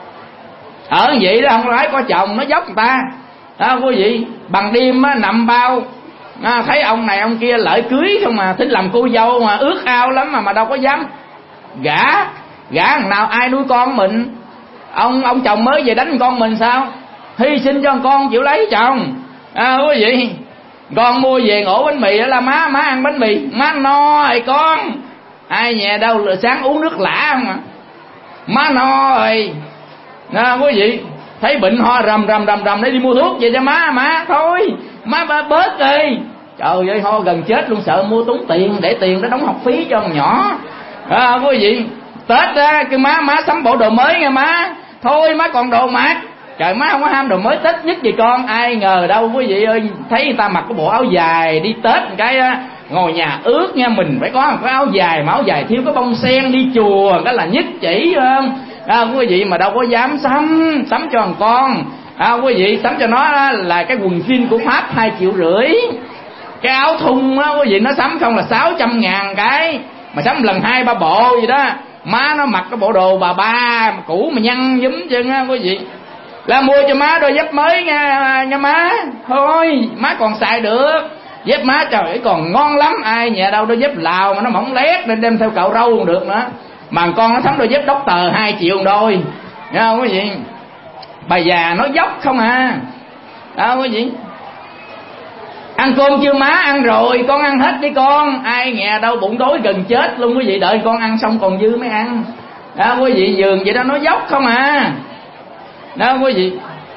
ở như vậy đó không khoái có chồng, nó dốc người ta. Đó quý vị, bằng đêm á, nằm bao thấy ông này ông kia lợi cưới không mà thích làm cô dâu mà ước ao lắm mà đâu có dám gả thằng nào. Ai nuôi con mình? Ông chồng mới về đánh con mình sao? Hy sinh cho con chịu lấy chồng. Quý vị, con mua về ổ bánh mì là má ăn bánh mì, má no rồi con. Ai nhà đâu sáng uống nước lã không à, má no rồi. Quý vị, thấy bệnh ho rầm để đi mua thuốc về cho má thôi, má bớt đi. Trời ơi, ho gần chết luôn, sợ mua tốn tiền để tiền để đóng học phí cho con nhỏ. Quý vị, Tết á cái má sắm bộ đồ mới nghe má. Thôi má còn đồ mặc. Trời, má không có ham đồ mới Tết nhất gì con. Ai ngờ đâu quý vị ơi, thấy người ta mặc cái bộ áo dài đi Tết cái ngồi nhà ướt nha, mình phải có một cái áo dài, mà áo dài thiếu cái bông sen, đi chùa cái là nhất chỉ không. Quý vị mà đâu có dám sắm cho thằng con. Quý vị sắm cho nó là cái quần jean của Pháp 2,5 triệu. Cái áo thun á quý vị, nó sắm không là 600.000 cái, mà sắm lần 2-3 bộ gì đó. Má nó mặc cái bộ đồ bà ba mà cũ mà nhăn nhúm chân á quý vị, là mua cho má đôi dép mới nha má. Thôi má còn xài được, dép má trời ơi còn ngon lắm. Ai nhà đâu đôi dép Lào mà nó mỏng lét nên đem theo cạo râu còn được nữa. Mà con nó sắm đôi dép Doctor 2 triệu đôi, nghe không quý vị? Bà già nó dốc không à. Quý vị, ăn cơm chưa má? Ăn rồi, con ăn hết đi con. Ai nhà đâu bụng đói gần chết luôn quý vị, đợi con ăn xong còn dư mới ăn. Quý vị, giường vậy đó nó dốc không à. Quý vị,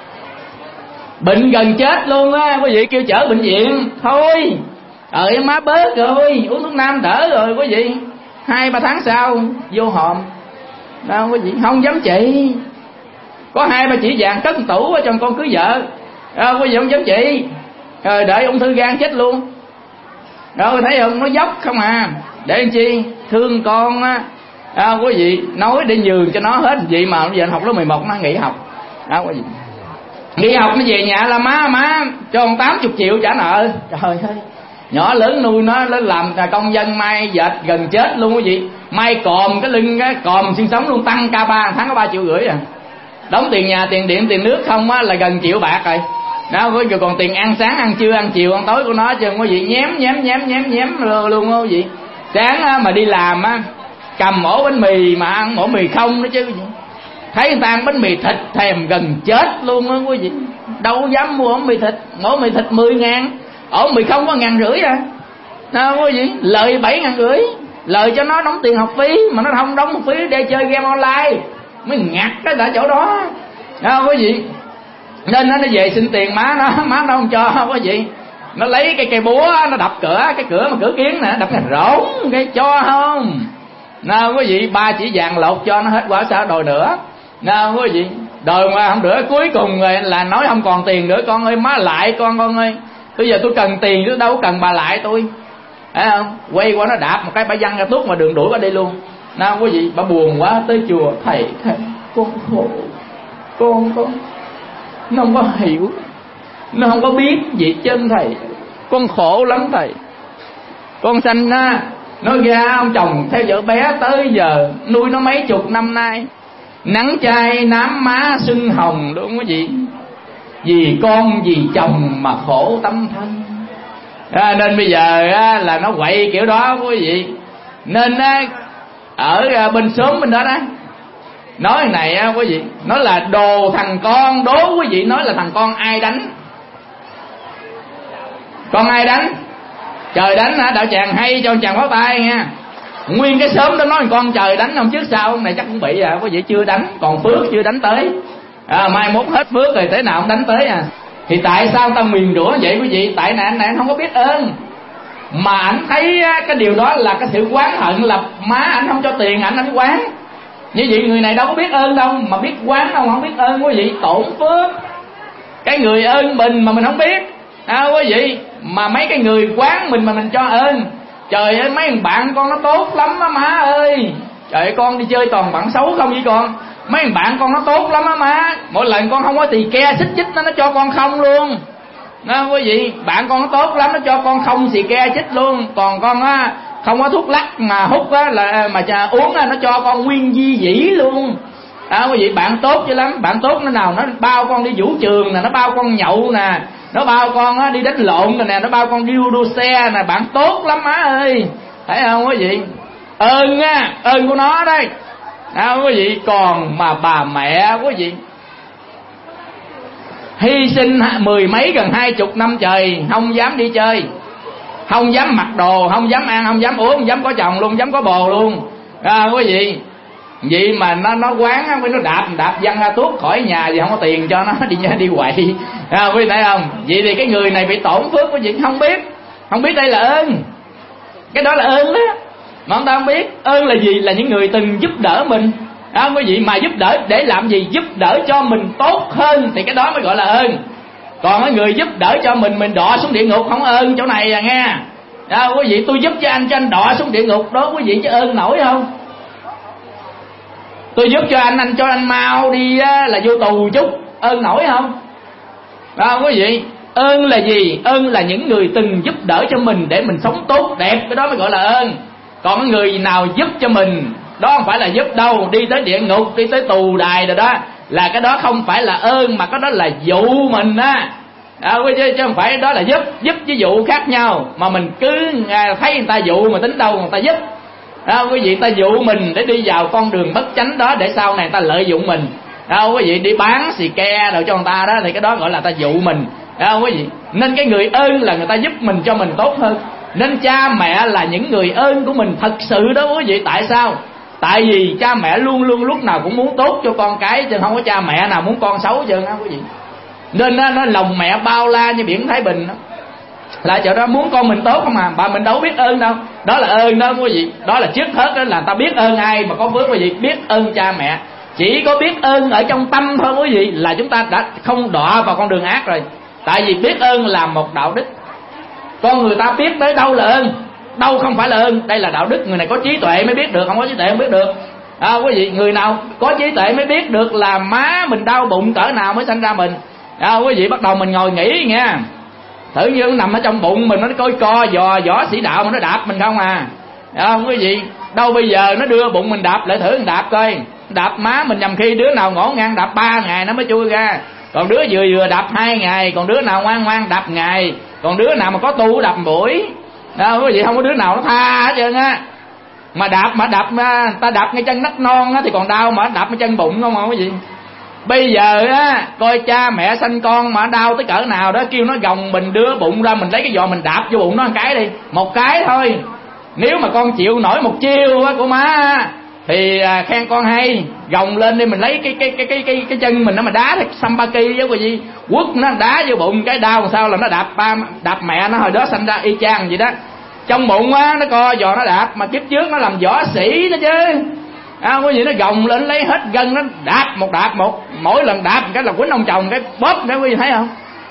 bệnh gần chết luôn á quý vị, kêu chở bệnh viện. Thôi má bớt rồi, uống thuốc nam đỡ rồi quý vị. 2-3 tháng sau vô hòm. Quý vị, không dám trị. Có 2-3 chỉ vàng cất tủ cho con cưới vợ. Quý vị không dám trị. Rồi đợi ung thư gan chết luôn. Rồi thấy không, nó dốc không à. Để làm chi? Thương con á. Quý vị, nói để nhường cho nó hết vậy mà bây giờ học lớp 11 nó nghỉ học. Quý vị, nghỉ học nó về nhà là má cho con 80 triệu trả nợ. Trời ơi, nhỏ lớn nuôi nó làm công dân may dệt gần chết luôn quý vị. May còm cái lưng cái còm xương sống luôn, tăng ca 3 tháng có 3,5 triệu à. Đóng tiền nhà, tiền điện, tiền nước không á là gần 1 triệu bạc rồi. Rồi còn tiền ăn sáng, ăn trưa, ăn chiều, ăn tối của nó chứ quý vị, nhém luôn quý vị. Sáng mà đi làm á, cầm ổ bánh mì mà ăn ổ mì không đó chứ. Thấy người ta ăn bánh mì thịt thèm gần chết luôn á quý vị. Đâu dám mua ổ mì thịt 10.000, ổ mì không có 1,5 ngàn à. Quý vị, lời 7,5 ngàn, lời cho nó đóng tiền học phí mà nó không đóng học phí để chơi game online, mới ngặt cái tại chỗ đó. Quý vị, nên nó về xin tiền má nó không cho quý vị. Nó lấy cây búa nó đập cửa, cái cửa mà cửa kiến nè, đập cái rỗng cái cho không. Quý vị, 3 chỉ vàng lột cho nó hết, quả sao đòi nữa. Quý vị, đòi mà không được, cuối cùng rồi là nói không còn tiền nữa. Con ơi má lại con ơi, bây giờ tôi cần tiền chứ đâu cần bà lại tôi. Thấy không? Quay qua nó đạp một cái bả văng ra tuốt mà đường đuổi qua đi luôn. Quý vị, bà buồn quá tới chùa, thầy con khổ, con nó không có hiểu, nó không có biết gì trên thầy, con khổ lắm thầy. Con sanh nó ra ông chồng theo vợ bé tới giờ nuôi nó mấy chục năm nay, nắng chai nám má sưng hồng đúng quý vị. Vì con vì chồng mà khổ tâm thân. Nên bây giờ là nó quậy kiểu đó quý vị. Nên ở bên xóm bên đó đó, nói này quý vị, nói là đồ thằng con, đố quý vị nói là thằng con ai đánh? Con ai đánh? Trời đánh hả? Đạo tràng hay cho chàng pháo tay nha. Nguyên cái xóm đó nói con trời đánh, không trước sau ông này chắc cũng bị quý vị, chưa đánh, còn phước chưa đánh tới. Mai mốt hết phước rồi thế nào không đánh tới à. Thì tại sao ta nguyền rủa vậy quý vị? Tại này anh này anh không có biết ơn, mà anh thấy cái điều đó là cái sự oán hận, là má anh không cho tiền anh oán. Như vậy người này đâu có biết ơn đâu, mà biết oán đâu không biết ơn quý vị, tổn phước. Cái người ơn mình mà mình không biết quý vị, mà mấy cái người oán mình mà mình cho ơn. Trời ơi, mấy thằng bạn con nó tốt lắm á má ơi. Trời ơi, con đi chơi toàn bạn xấu không vậy con. Mấy thằng bạn con nó tốt lắm á má, mỗi lần con không có tỳ ke xích chích nó cho con không luôn. Đó quý vị, bạn con nó tốt lắm, nó cho con không xì ke chích luôn. Còn con á không có thuốc lắc mà hút á là mà uống á, nó cho con nguyên di dĩ luôn. Đó quý vị, bạn tốt chứ lắm. Bạn tốt nó nào nó bao con đi vũ trường nè, nó bao con nhậu nè, nó bao con á đi đánh lộn rồi nè, nó bao con đi đua xe nè. Bạn tốt lắm má ơi, thấy không quý vị? Ơn á, ơn của nó đây. Đó quý vị, còn mà bà mẹ quý vị hy sinh mười mấy gần 20 năm trời, không dám đi chơi, không dám mặc đồ, không dám ăn, không dám uống, không dám có chồng luôn, không dám có bồ luôn. Quý vị, vậy mà nó quán á, nó đạp văng ra tuốt khỏi nhà vì không có tiền cho nó đi quậy. Quý vị thấy không? Vậy thì cái người này bị tổn phước, quý vị không biết đây là ơn. Cái đó là ơn đó, mà ông ta không biết. Ơn là gì? Là những người từng giúp đỡ mình. Quý vị, mà giúp đỡ để làm gì? Giúp đỡ cho mình tốt hơn thì cái đó mới gọi là ơn. Còn cái người giúp đỡ cho mình đọa xuống địa ngục không ơn chỗ này à nghe. Quý vị, tôi giúp cho anh đọa xuống địa ngục đó quý vị, chứ ơn nổi không? Tôi giúp cho anh cho anh mau đi là vô tù chút, ơn nổi không? Quý vị, ơn là gì? Ơn là những người từng giúp đỡ cho mình để mình sống tốt đẹp, cái đó mới gọi là ơn. Còn cái người nào giúp cho mình, đó không phải là giúp đâu, đi tới địa ngục, đi tới tù đài rồi đó, là cái đó không phải là ơn, mà cái đó là dụ mình á. Chứ không phải đó là giúp với dụ khác nhau. Mà mình cứ thấy người ta dụ mà tính đâu người ta giúp. Quý vị, ta dụ mình để đi vào con đường bất chánh đó, để sau này người ta lợi dụng mình. Quý vị, đi bán xì ke rồi cho người ta đó, thì cái đó gọi là ta dụ mình. Quý vị, nên cái người ơn là người ta giúp mình cho mình tốt hơn. Nên cha mẹ là những người ơn của mình thật sự đó quý vị. Tại sao? Tại vì cha mẹ luôn luôn lúc nào cũng muốn tốt cho con cái, chứ không có cha mẹ nào muốn con xấu chứ quý vị. Nên nó lòng mẹ bao la như biển Thái Bình đó, là chỗ đó muốn con mình tốt không à. Bà mình đâu biết ơn đâu. Đó là ơn đó quý vị. Đó là trước hết đó là ta biết ơn ai mà có phước quý vị. Biết ơn cha mẹ. Chỉ có biết ơn ở trong tâm thôi quý vị là chúng ta đã không đọa vào con đường ác rồi. Tại vì biết ơn là một đạo đức. Con người ta biết tới đâu là ơn, đâu không phải là ơn. Đây là đạo đức. Người này có trí tuệ mới biết được, không có trí tuệ không biết được. Quý vị, người nào có trí tuệ mới biết được là má mình đau bụng cỡ nào mới sanh ra mình. Quý vị, bắt đầu mình ngồi nghĩ nha. Thử như nó nằm ở trong bụng mình, nó coi co võ sĩ đạo mà nó đạp mình không à. Quý vị, đâu bây giờ nó đưa bụng mình đạp lại, thử mình đạp coi. Đạp má mình nhầm khi đứa nào ngổ ngang đạp 3 ngày nó mới chui ra. Còn đứa vừa đạp 2 ngày. Còn đứa nào ngoan đạp ngày. Còn đứa nào mà có tu đạp buổi. Quý vị, không có đứa nào nó tha hết trơn á. Mà đạp ta đạp ngay chân nấc non á thì còn đau, mà đạp ngay chân bụng không à quý vị. Bây giờ á, coi cha mẹ sanh con mà đau tới cỡ nào đó, kêu nó gồng mình đưa bụng ra, mình lấy cái giò mình đạp vô bụng nó một cái đi, một cái thôi. Nếu mà con chịu nổi một chiêu của má thì khen con hay, gồng lên đi, mình lấy cái chân mình nó mà đá Sambaki với cái gì, quất nó đá vô bụng cái đau làm sao là nó đạp mẹ nó hồi đó sanh ra y chang vậy đó. Trong bụng á nó co giò nó đạp, mà kiếp trước nó làm võ sĩ đó chứ. Quý vị, nó gồng lên lấy hết gân nó đạp một, mỗi lần đạp cái là quýnh ông chồng cái bóp đó, quý vị thấy không?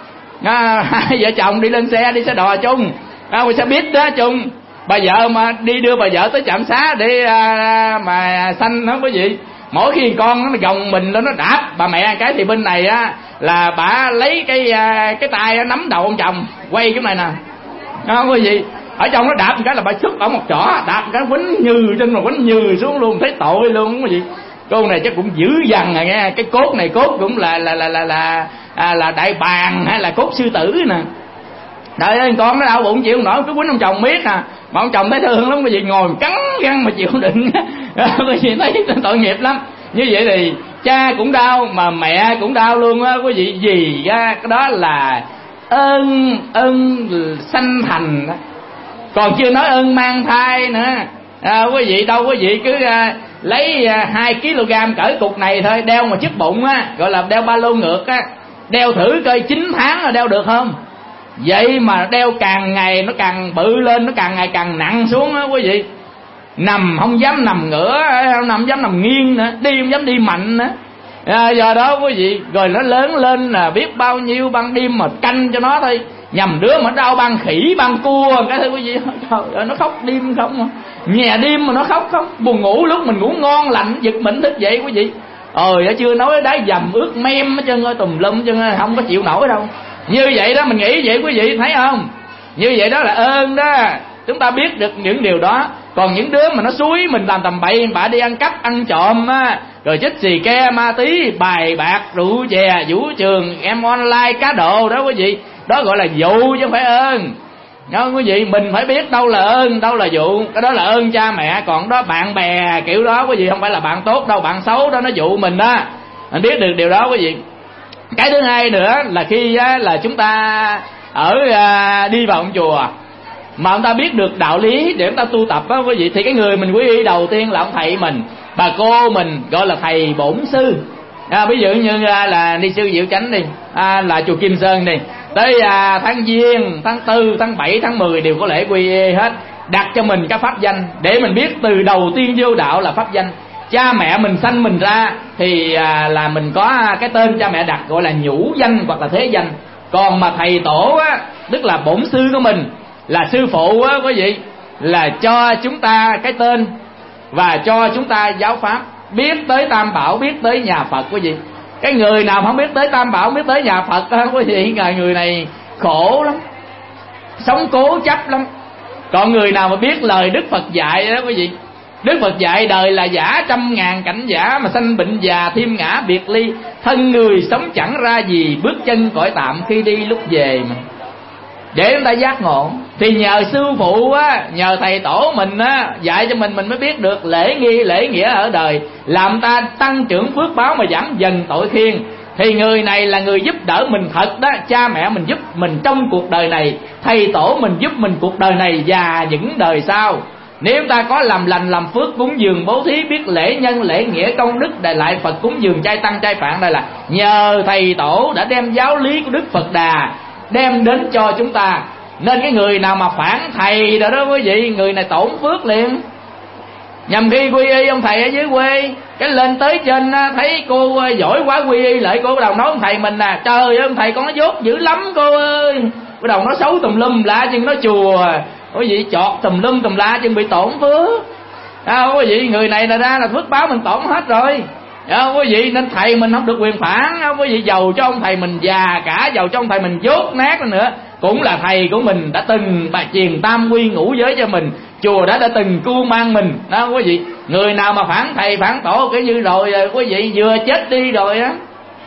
Hai vợ chồng đi lên xe, đi xe đò chung, xe buýt đó chung. Bà vợ mà đi đưa bà vợ tới trạm xá để mà sanh đó quý vị. Mỗi khi con nó gồng mình lên nó đạp bà mẹ cái thì bên này á là bà lấy cái tay nắm đầu ông chồng quay cái này nè. Quý vị, ở trong nó đạp một cái là bà xuất ở một chỗ, đạp một cái quýnh nhừ trên mà quýnh nhừ xuống luôn, thấy tội luôn quý vị. Cô này chắc cũng dữ dằn à nghe. Cái cốt này cốt cũng là đại bàng hay là cốt sư tử nè. Trời ơi, con nó đau bụng chịu không nổi, cứ quýnh ông chồng biết à. Mà ông chồng thấy thương lắm quý vị, ngồi cắn răng mà chịu đựng. Quý vị thấy tội nghiệp lắm. Như vậy thì cha cũng đau mà mẹ cũng đau luôn á quý vị. Vì cái đó là ơn sanh thành đó. Còn chưa nói ơn mang thai nữa. Quý vị đâu quý vị cứ lấy 2 kg cỡ cục này thôi, đeo mà chiếc bụng á, gọi là đeo ba lô ngược á, đeo thử coi 9 tháng là đeo được không. Vậy mà đeo càng ngày nó càng bự lên, nó càng ngày càng nặng xuống á quý vị. Nằm không dám nằm ngửa, không dám nằm nghiêng nữa, đi không dám đi mạnh nữa. Do đó quý vị, rồi nó lớn lên là biết bao nhiêu ban đêm mà canh cho nó thôi. Nhầm đứa mà đau ban khỉ ban cua cái thứ quý vị, trời ơi, nó khóc đêm không, nhè đêm mà nó khóc không, buồn ngủ lúc mình ngủ ngon lành giật mình thức dậy quý vị. Đã chưa nói đá dầm ướt mem hết trơn ơi, tùm lum chân, không có chịu nổi đâu. Như vậy đó, mình nghĩ vậy quý vị thấy không? Như vậy đó là ơn đó. Chúng ta biết được những điều đó. Còn những đứa mà nó xúi mình làm tầm bậy bạ, đi ăn cắp ăn trộm á, rồi chích xì ke ma tí, bài bạc rượu chè vũ trường, em online cá độ đó quý vị, đó gọi là dụ chứ không phải ơn. Đó quý vị, mình phải biết đâu là ơn, đâu là dụ. Cái đó là ơn cha mẹ. Còn đó bạn bè kiểu đó quý vị, không phải là bạn tốt đâu, bạn xấu đó, nó dụ mình đó. Mình biết được điều đó quý vị. Cái thứ hai nữa là khi là chúng ta đi vào ông chùa mà chúng ta biết được đạo lý để chúng ta tu tập á quý vị, thì cái người mình quý y đầu tiên là ông thầy mình, bà cô mình, gọi là thầy bổn sư. Ví dụ như là ni sư Diệu Chánh đi, là chùa Kim Sơn đi, tới tháng Giêng, tháng 4, tháng 7, tháng 10 đều có lễ quy y hết. Đặt cho mình cái pháp danh để mình biết từ đầu tiên vô đạo là pháp danh. Cha mẹ mình sanh mình ra thì là mình có cái tên cha mẹ đặt, gọi là nhũ danh hoặc là thế danh. Còn mà thầy tổ á, tức là bổn sư của mình, là sư phụ á quý vị, là cho chúng ta cái tên và cho chúng ta giáo pháp, biết tới Tam Bảo, biết tới nhà Phật quý vị. Cái người nào không biết tới Tam Bảo, biết tới nhà Phật á quý vị, người này khổ lắm, sống cố chấp lắm. Còn người nào mà biết lời Đức Phật dạy đó quý vị, Đức Phật dạy đời là giả trăm ngàn cảnh giả, mà sanh bệnh già thêm ngã biệt ly, thân người sống chẳng ra gì, bước chân cõi tạm khi đi lúc về mà. Để chúng ta giác ngộ thì nhờ sư phụ á, nhờ thầy tổ mình á dạy cho mình mới biết được lễ nghi lễ nghĩa ở đời, làm ta tăng trưởng phước báo mà giảm dần tội khiên. Thì người này là người giúp đỡ mình thật đó. Cha mẹ mình giúp mình trong cuộc đời này, thầy tổ mình giúp mình cuộc đời này và những đời sau. Nếu ta có làm lành làm phước, cúng dường bố thí, biết lễ nhân lễ nghĩa công đức, đại lại Phật cúng dường chay tăng chay phạn, đây là nhờ thầy tổ đã đem giáo lý của Đức Phật Đà đem đến cho chúng ta. Nên cái người nào mà phản thầy rồi đó quý vị, người này tổn phước liền. Nhằm khi quy y ông thầy ở dưới quê, cái lên tới trên thấy cô giỏi quá quy y lại, cô bắt đầu nói ông thầy mình nè, trời ơi ông thầy con nó dốt dữ lắm cô ơi. Bắt đầu nó xấu tùm lum la chừng, nó chùa quý vị chọt tùm lum tùm la chừng bị tổn phước. Quý vị, người này là ra là phước báo mình tổn hết rồi. Quý vị, nên thầy mình không được quyền phản. Quý vị, giàu cho ông thầy mình già cả, giàu cho ông thầy mình dốt nát nữa, cũng là thầy của mình, đã từng truyền tam quy ngũ giới cho mình, chùa đã từng cưu mang mình đó quý vị. Người nào mà phản thầy phản tổ kiểu như rồi quý vị, vừa chết đi rồi á,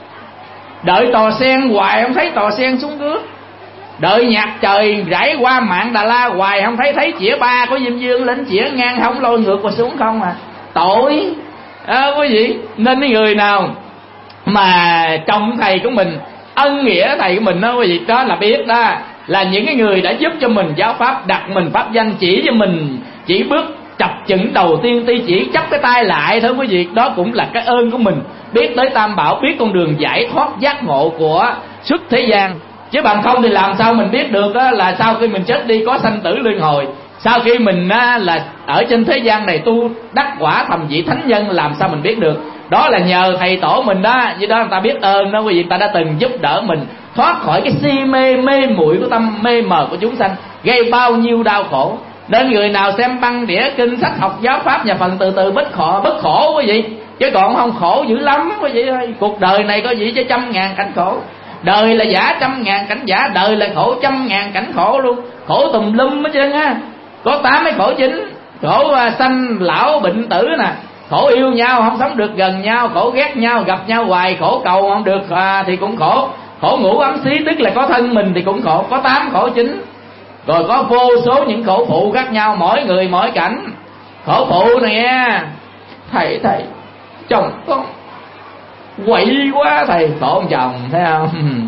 đợi tò sen hoài không thấy tò sen xuống nước, đợi nhạc trời rải qua mạng Đà La hoài không thấy chĩa ba của Diêm Dương lên chĩa ngang không lôi ngược qua xuống không à. Tội quý vị. Nên cái người nào mà trọng thầy của mình, ân nghĩa thầy của mình đó quý vị, đó là biết đó là những cái người đã giúp cho mình giáo pháp, đặt mình pháp danh, chỉ cho mình chỉ bước chập chững đầu tiên, chỉ chấp cái tay lại thôi quý vị. Đó cũng là cái ơn của mình, biết tới Tam Bảo, biết con đường giải thoát giác ngộ của xuất thế gian. Chứ bằng không thì làm sao mình biết được là sau khi mình chết đi có sanh tử luân hồi. Sau khi mình là ở trên thế gian này tu đắc quả thầm vị thánh nhân, làm sao mình biết được. Đó là nhờ thầy tổ mình đó. Vì đó người ta biết ơn đó quý vị, người ta đã từng giúp đỡ mình thoát khỏi cái si mê mê muội của tâm, mê mờ của chúng sanh, gây bao nhiêu đau khổ. Nên người nào xem băng đĩa kinh sách học giáo pháp nhà Phật từ từ bất khổ quý vị. Chứ còn không khổ dữ lắm quý vị ơi. Cuộc đời này có gì chứ trăm ngàn cảnh khổ. Đời là giả trăm ngàn cảnh giả, đời là khổ trăm ngàn cảnh khổ luôn. Khổ tùm lum hết trơn á. Có 8 cái khổ chính: khổ sanh lão bệnh tử nè, khổ yêu nhau không sống được gần nhau, khổ ghét nhau gặp nhau hoài, khổ cầu không được thì cũng khổ, khổ ngủ ấm xí tức là có thân mình thì cũng khổ. Có 8 khổ chính. Rồi có vô số những khổ phụ khác nhau, mỗi người mỗi cảnh. Khổ phụ nè, thầy chồng con quậy quá thầy, khổ ông chồng thấy không?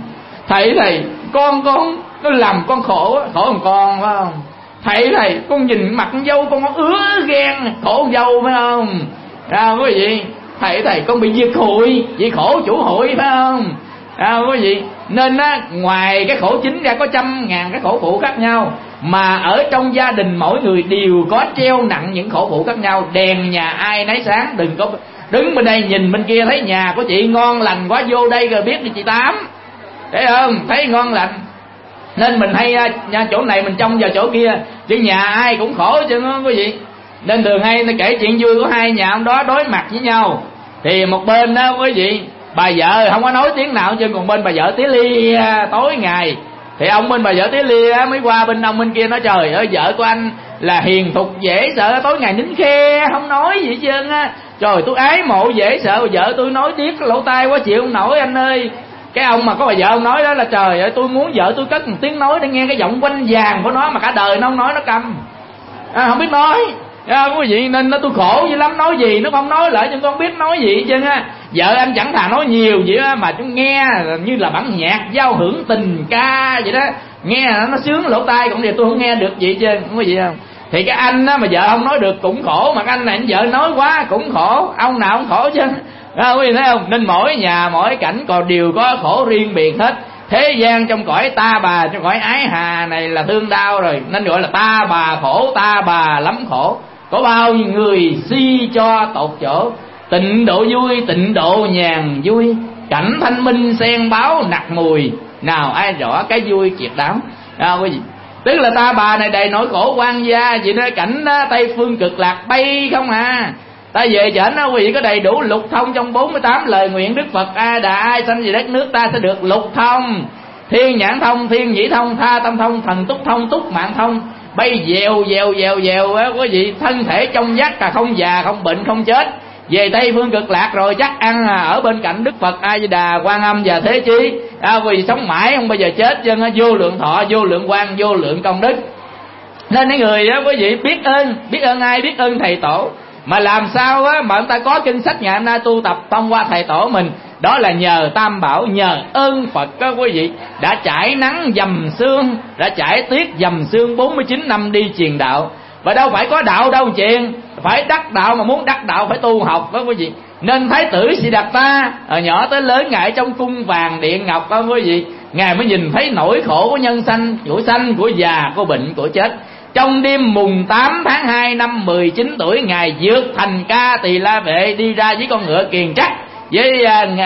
Thầy con nó làm con khổ ông con phải không? Thầy con nhìn mặt con dâu con ứa ghen, khổ con dâu phải không? Quý vị, thầy con bị diệt hụi, vì khổ chủ hụi phải không? Quý vị, nên ngoài cái khổ chính ra có trăm ngàn cái khổ phụ khác nhau. Mà ở trong gia đình mỗi người đều có treo nặng những khổ phụ khác nhau. Đèn nhà ai nấy sáng, đừng có đứng bên đây nhìn bên kia thấy nhà của chị ngon lành quá, vô đây rồi biết đi chị Tám, thấy không? Thấy ngon lành nên mình hay chỗ này mình trông vào chỗ kia, chứ nhà ai cũng khổ chứ quý vị. Nên thường hay kể chuyện vui của hai nhà ông đó đối mặt với nhau. Thì một bên đó quý vị, bà vợ không có nói tiếng nào chứ, còn bên bà vợ tía lia tối ngày. Thì ông bên bà vợ tía lia mới qua bên ông bên kia nói: trời ơi, vợ của anh là hiền thục dễ sợ, tối ngày nín khe không nói gì hết trơn á. Trời, tôi ái mộ dễ sợ, vợ tôi nói tiếc lỗ tai quá chịu không nổi anh ơi. Cái ông mà có bà vợ ông nói đó là: trời ơi, tôi muốn vợ tôi cất một tiếng nói để nghe cái giọng quanh vàng của nó, mà cả đời nó không nói, nó câm, không biết nói. Quý vị, nên nó tôi khổ dữ lắm, nói gì nó không nói lại, chứ con biết nói gì chứ á. Vợ anh chẳng thà nói nhiều vậy á, mà chúng nghe như là bản nhạc giao hưởng tình ca vậy đó, nghe nó sướng lỗ tai, còn điều tôi không nghe được gì chứ, quý vị không? Thì cái anh á mà vợ không nói được cũng khổ, mà cái anh này vợ nói quá cũng khổ, ông nào cũng khổ chứ. Quý vị thấy không? Nên mỗi nhà mỗi cảnh còn đều có khổ riêng biệt hết. Thế gian trong cõi ta bà, trong cõi ái hà này là thương đau rồi, nên gọi là ta bà khổ, ta bà lắm khổ. Có bao nhiêu người si cho tột chỗ, tịnh độ vui, tịnh độ nhàn vui, cảnh thanh minh sen báo nặc mùi, nào ai rõ cái vui triệt đáo. Quý vị, tức là ta bà này đầy nỗi khổ quan gia, vì nơi cảnh Tây Phương Cực Lạc bay không à. Ta về chảnh đó quý vị, có đầy đủ lục thông trong 48 lời nguyện Đức Phật A Đà ai sanh về đất nước ta sẽ được lục thông: thiên nhãn thông, thiên nhĩ thông, tha tâm thông, thần túc thông, túc mạng thông. Bay dèo á quý vị, thân thể trong vắt, không già không bệnh không chết. Về Tây Phương Cực Lạc rồi chắc ăn ở bên cạnh Đức Phật A Di Đà, Quan Âm và Thế Chí. Quý vị sống mãi không bao giờ chết, chân vô lượng thọ, vô lượng quan, vô lượng công đức. Nên những người đó quý vị biết ơn ai? Biết ơn thầy tổ. Mà làm sao á mà người ta có kinh sách ngày hôm nay tu tập thông qua thầy tổ mình, đó là nhờ Tam Bảo, nhờ ơn Phật đó quý vị. Đã trải nắng dầm sương, đã trải tuyết dầm sương 49 năm đi truyền đạo. Và đâu phải có đạo đâu chuyện, phải đắc đạo, mà muốn đắc đạo phải tu học đó quý vị. Nên Thái tử Siddhartha ở nhỏ tới lớn ngài trong cung vàng điện ngọc đó quý vị, ngài mới nhìn thấy nỗi khổ của nhân sanh, của sanh, của già, của bệnh, của chết. Trong đêm mùng 8 tháng 2 năm 19 tuổi, ngài vượt thành Ca Tỳ La Vệ đi ra với con ngựa kiền trắc, với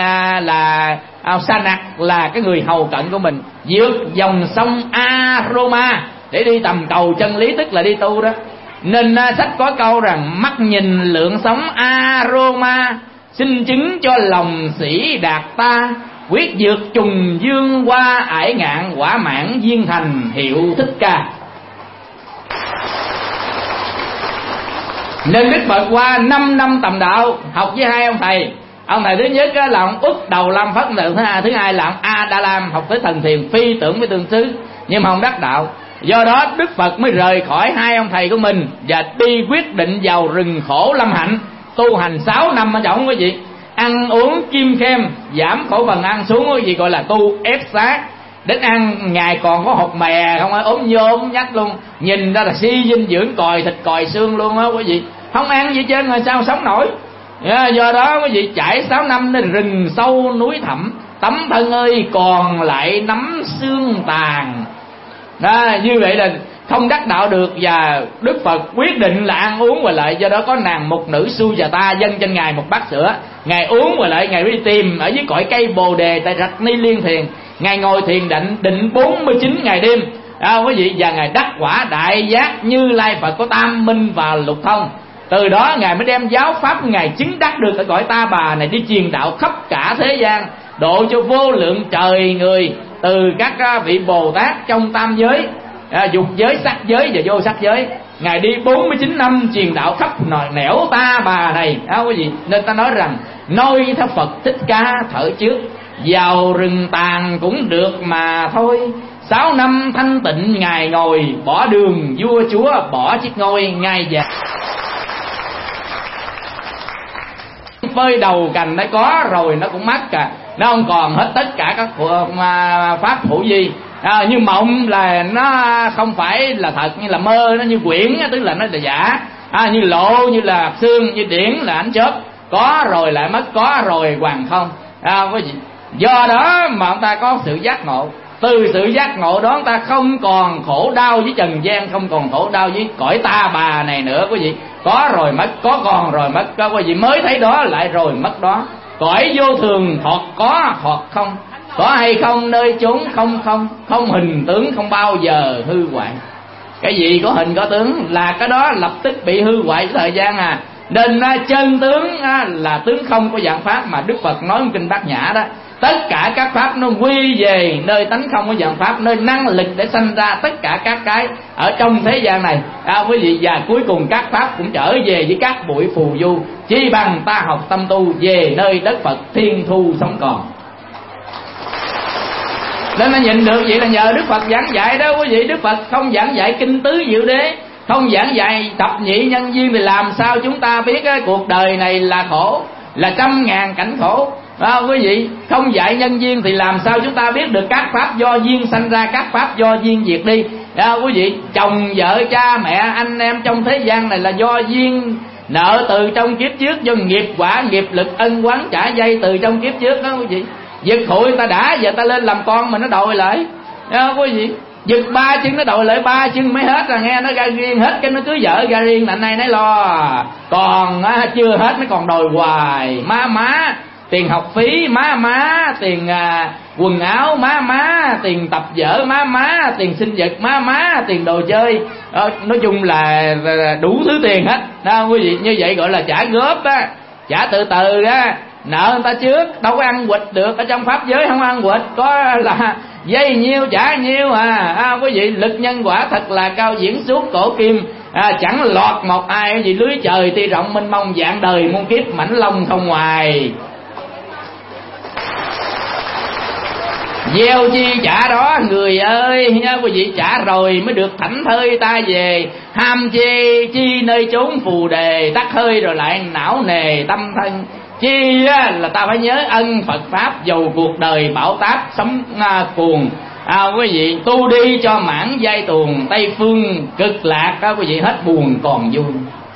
là Sa Nặc là cái người hầu cận của mình, vượt dòng sông Aroma để đi tầm cầu chân lý, tức là đi tu đó. Nên sách có câu rằng: mắt nhìn lượng sóng Aroma, xin chứng cho lòng sĩ đạt ta, quyết vượt trùng dương qua ải ngạn, quả mãn viên thành hiệu Thích Ca. Nên Đức Phật qua 5 năm tầm đạo, học với hai ông thầy. Ông thầy thứ nhất là ông Úc Đầu Lam Phất, thứ hai là ông A Đa Lam, học tới thần thiền phi tưởng với tương xứ, nhưng mà không đắc đạo. Do đó Đức Phật mới rời khỏi hai ông thầy của mình và đi quyết định vào rừng khổ lâm hạnh, tu hành 6 năm ở trọng quý vị. Ăn uống kim khem, giảm khẩu phần ăn xuống quý vị, gọi là tu ép sát. Đến ăn ngày còn có hột mè không, ốm nhô ốm nhách luôn, nhìn ra là suy dinh dưỡng, còi thịt còi xương luôn á quý vị. Không ăn gì chứ mà sao sống nổi. Do đó quý vị trải 6 năm đến rừng sâu núi thẳm, tấm thân ơi còn lại nắm xương tàn. Như vậy là không đắc đạo được, và Đức Phật quyết định là ăn uống và lại. Do đó có nàng mục nữ Sujata dâng cho ngài một bát sữa, ngài uống và lại ngài đi tìm ở dưới cội cây Bồ Đề tại Rạch Ni Liên Thiền. Ngài ngồi thiền định 49 ngày đêm quý vị, và ngài đắc quả đại giác Như Lai Phật có tam minh và lục thông. Từ đó ngài mới đem giáo pháp ngài chứng đắc được ở cõi ta bà này, đi truyền đạo khắp cả thế gian, độ cho vô lượng trời người, từ các vị Bồ Tát trong tam giới, dục giới, sắc giới và vô sắc giới. Ngài đi 49 năm truyền đạo khắp nẻo ta bà này quý vị. Nên ta nói rằng noi theo Phật Thích Ca thở trước, vào rừng tàn cũng được mà thôi. 6 năm thanh tịnh ngài ngồi, bỏ đường vua chúa, bỏ chiếc ngôi ngai vàng. Phơi đầu cành đã có rồi nó cũng mất cả, nó không còn hết tất cả các pháp hữu vi. Như mộng là nó không phải là thật, như là mơ, nó như quyển, tức là nó là giả. Như lộ, như là xương, như điển là ánh chớp, có rồi lại mất, có rồi hoàn không. Do đó mà ông ta có sự giác ngộ. Từ sự giác ngộ đó, ông ta không còn khổ đau với trần gian, không còn khổ đau với cõi ta bà này nữa quý vị. Có rồi mất, có còn rồi mất, quý vị mới thấy đó lại rồi mất đó. Cõi vô thường hoặc có hoặc không, có hay không nơi chốn không không, không hình tướng không bao giờ hư hoại. Cái gì có hình có tướng là cái đó lập tức bị hư hoại với thời gian Nên chân tướng là tướng không của dạng pháp, mà Đức Phật nói trong kinh Bát Nhã đó, tất cả các pháp nó quy về nơi tánh không của dạng pháp, nơi năng lực để sanh ra tất cả các cái ở trong thế gian này, quý vị. Và cuối cùng các pháp cũng trở về với các bụi phù du, chi bằng ta học tâm tu về nơi đất Phật thiên thu sống còn. Nên nó nhìn được vậy là nhờ Đức Phật giảng dạy đó quý vị. Đức Phật không giảng dạy kinh tứ diệu đế, không giảng dạy thập nhị nhân duyên, thì làm sao chúng ta biết cuộc đời này là khổ, là trăm ngàn cảnh khổ, quý vị. Không dạy nhân duyên thì làm sao chúng ta biết được các pháp do duyên sanh ra, các pháp do duyên diệt đi, quý vị. Chồng vợ cha mẹ anh em trong thế gian này là do duyên nợ từ trong kiếp trước, do nghiệp quả nghiệp lực ân oán trả dây từ trong kiếp trước đó quý vị. Giật hụi ta đã, giờ ta lên làm con mình nó đòi lại, quý vị. Giật 3 chân nó đòi lại 3 chân mới hết, là nghe nó ra riêng hết, cái nó cưới vợ ra riêng, anh này nấy lo. Còn chưa hết nó còn đòi hoài. Má tiền học phí, má tiền quần áo, má tiền tập vở, má tiền sinh vật, má tiền đồ chơi, nói chung là đủ thứ tiền hết đó quý vị. Như vậy gọi là trả góp á, trả từ từ á. Nợ người ta trước đâu có ăn quỵt được, ở trong pháp giới không ăn quỵt, có là dây nhiêu trả nhiêu quý vị. Lực nhân quả thật là cao diễn suốt cổ kim, chẳng lọt một ai quý vị. Lưới trời tuy rộng mênh mông, vạn đời muôn kiếp mảnh long không ngoài. Gieo chi trả đó người ơi nha quý vị, trả rồi mới được thảnh thơi ta về. Ham chê chi nơi chốn phù đề, tắt hơi rồi lại não nề tâm thân. Chi là ta phải nhớ ân Phật pháp, dầu cuộc đời bão táp sống cuồng, quý vị. Tu đi cho mãn giai tuồng, Tây phương cực lạc quý vị, hết buồn còn vui.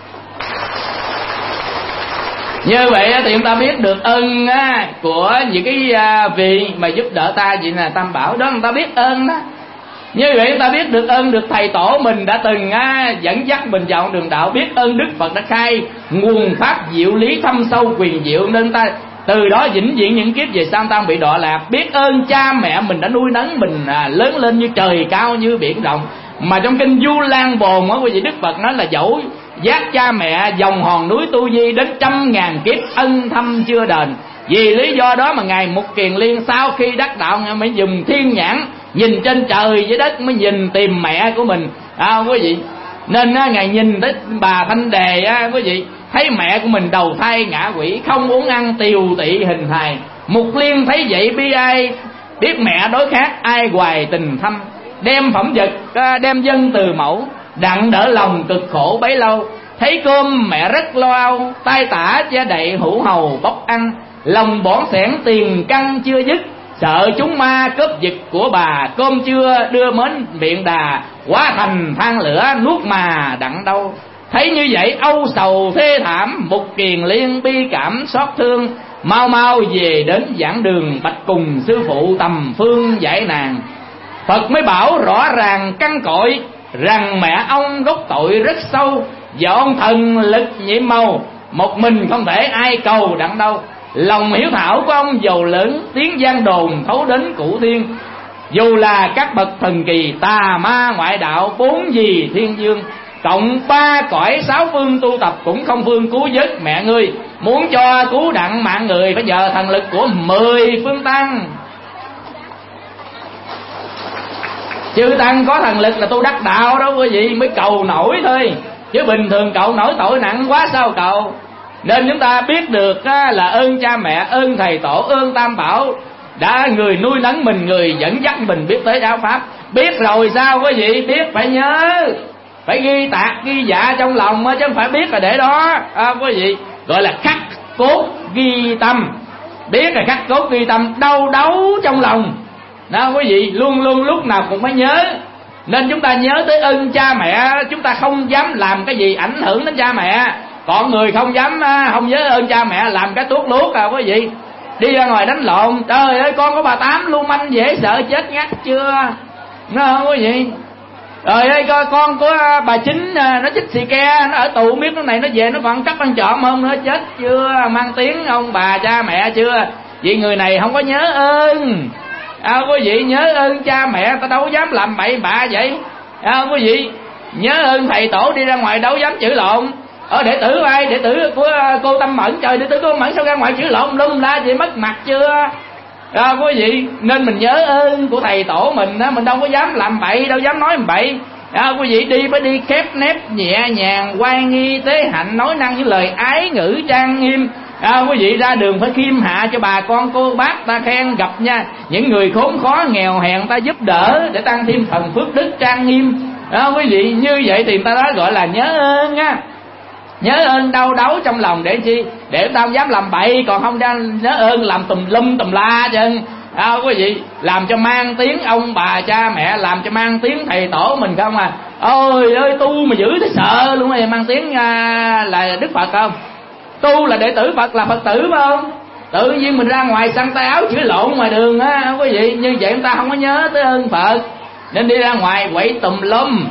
Như vậy thì chúng ta biết được ơn của những cái vị mà giúp đỡ ta, vậy là Tam Bảo đó, người ta biết ơn đó. Như vậy chúng ta biết được ơn được thầy tổ mình đã từng dẫn dắt mình vào đường đạo, biết ơn Đức Phật đã khai nguồn pháp diệu lý thâm sâu quyền diệu, nên ta từ đó vĩnh viễn những kiếp về sau ta bị đọa lạc. Biết ơn cha mẹ mình đã nuôi nấng mình lớn lên như trời cao như biển rộng. Mà trong kinh Du Lan Bồn quý vị, Đức Phật nói là dẫu giác cha mẹ dòng hòn núi Tu Di đến 100.000 kiếp ân thâm chưa đền. Vì lý do đó mà ngài Mục Kiền Liên sau khi đắc đạo ngài mới dùng thiên nhãn nhìn trên trời dưới đất, mới nhìn tìm mẹ của mình, quý vị. Nên ngài nhìn tới bà Thanh Đề quý vị, thấy mẹ của mình đầu thai ngã quỷ, không uống ăn tiều tị hình hài. Mục Liên thấy vậy bi ai, biết mẹ đối khác ai hoài tình thâm. Đem phẩm vật đem dân từ mẫu, đặng đỡ lòng cực khổ bấy lâu. Thấy cơm mẹ rất lo âu, tay tả che đậy hữu hầu bốc ăn. Lòng bỏn xẻn tiền căn chưa dứt, sợ chúng ma cướp giật của bà. Cơm chưa đưa mến miệng đà, hóa thành than lửa nuốt mà đặng đâu. Thấy như vậy âu sầu thê thảm, Mục Kiền Liên bi cảm xót thương. Mau mau về đến giảng đường, bạch cùng sư phụ tầm phương giải nàng. Phật mới bảo rõ ràng căn cội, rằng mẹ ông gốc tội rất sâu. Và ông thần lực nhiệm màu, một mình không thể ai cầu đặng đâu. Lòng hiếu thảo của ông giàu lớn, tiếng gian đồn thấu đến cửu thiên. Dù là các bậc thần kỳ, tà ma ngoại đạo, 4 vì thiên dương, cộng 3 cõi 6 phương tu tập cũng không phương cứu vớt mẹ ngươi. Muốn cho cứu đặng mạng người phải nhờ thần lực của 10 phương tăng. Chư tăng có thần lực là tu đắc đạo đó quý vị, mới cầu nổi thôi, chứ bình thường cầu nổi tội nặng quá sao cầu. Nên chúng ta biết được là ơn cha mẹ, ơn thầy tổ, ơn Tam Bảo đã người nuôi nấng mình, người dẫn dắt mình biết tới giáo pháp. Biết rồi sao quý vị, biết phải nhớ, phải ghi tạc ghi dạ trong lòng chứ không phải biết là để đó, quý vị. Gọi là khắc cốt ghi tâm. Biết là khắc cốt ghi tâm, đau đấu trong lòng đó quý vị, luôn luôn lúc nào cũng phải nhớ. Nên chúng ta nhớ tới ơn cha mẹ, chúng ta không dám làm cái gì ảnh hưởng đến cha mẹ. Còn người không dám không nhớ ơn cha mẹ, làm cái tuốt luốt quý vị, đi ra ngoài đánh lộn. Trời ơi, con có bà Tám lưu manh dễ sợ chết ngắt chưa, nó không quý vị. Trời ơi, coi con của bà Chính nó chích xì ke, nó ở tù biết lúc này nó về nó còn cắt ăn trộm không nữa, chết chưa, mang tiếng ông bà cha mẹ chưa. Vì người này không có nhớ ơn. Quý vị nhớ ơn cha mẹ, ta đâu dám làm bậy bạ vậy. Quý vị nhớ ơn thầy tổ, đi ra ngoài đâu dám chửi lộn. Đệ tử của ai? Đệ tử của cô Tâm Mẫn. Trời, đệ tử của Tâm Mẫn sao ra ngoài chửi lộn lum la vậy, mất mặt chưa? Quý vị, nên mình nhớ ơn của thầy tổ mình á, mình đâu có dám làm bậy, đâu dám nói bậy. Quý vị đi phải đi khép nép nhẹ nhàng, oai nghi tế hạnh, nói năng những lời ái ngữ trang nghiêm. Quý vị ra đường phải khiêm hạ cho bà con cô bác ta khen, gặp nha những người khốn khó nghèo hèn ta giúp đỡ để tăng thêm phần phước đức trang nghiêm. Quý vị, như vậy thì người ta đó gọi là nhớ ơn á. Nhớ ơn đau đáu trong lòng để chi? Để ta không dám làm bậy, còn không ra nhớ ơn làm tùm lum tùm la chân. Quý vị, làm cho mang tiếng ông bà cha mẹ, làm cho mang tiếng thầy tổ mình không à. Ôi ơi, tu mà dữ thấy sợ luôn rồi, mang tiếng là Đức Phật không? Tu là đệ tử Phật, là Phật tử phải không? Tự nhiên mình ra ngoài xăng tay áo chửi lộn ngoài đường á, quý vị, như vậy chúng ta không có nhớ tới ơn Phật, nên đi ra ngoài quậy tùm lum.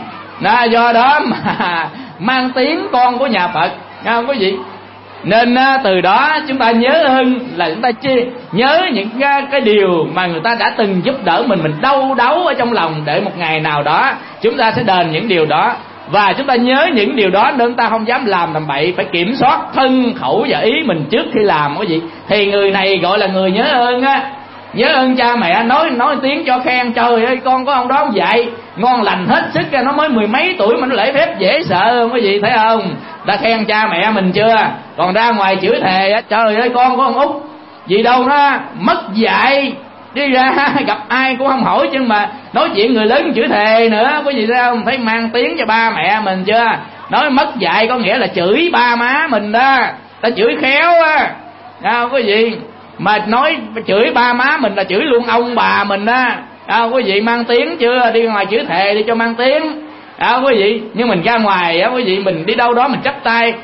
Do đó mà mang tiếng con của nhà Phật, quý vị. Nên từ đó chúng ta nhớ ơn là chúng ta nhớ những cái điều mà người ta đã từng giúp đỡ mình đau đáu ở trong lòng, để một ngày nào đó chúng ta sẽ đền những điều đó. Và chúng ta nhớ những điều đó nên chúng ta không dám làm bậy, phải kiểm soát thân khẩu và ý mình trước khi làm, quý vị. Thì người này gọi là người nhớ ơn á. Nhớ ơn cha mẹ, nói tiếng cho khen, trời ơi con có ông đó ông dạy ngon lành hết sức, nó mới mười mấy tuổi mà nó lễ phép dễ sợ không, quý vị thấy không? Ta khen cha mẹ mình chưa? Còn ra ngoài chửi thề, trời ơi con có ông Út gì đâu nó mất dạy, đi ra gặp ai cũng không hỏi, chứ mà nói chuyện người lớn chửi thề nữa, quý vị thấy không? Thấy mang tiếng cho ba mẹ mình chưa? Nói mất dạy có nghĩa là chửi ba má mình đó, ta chửi khéo á, quý vị. Mà nói chửi ba má mình là chửi luôn ông bà mình á. Quý vị mang tiếng chưa? Đi ngoài chửi thề đi cho mang tiếng. Quý vị, nhưng mình ra ngoài á, quý vị, mình đi đâu đó mình chắp tay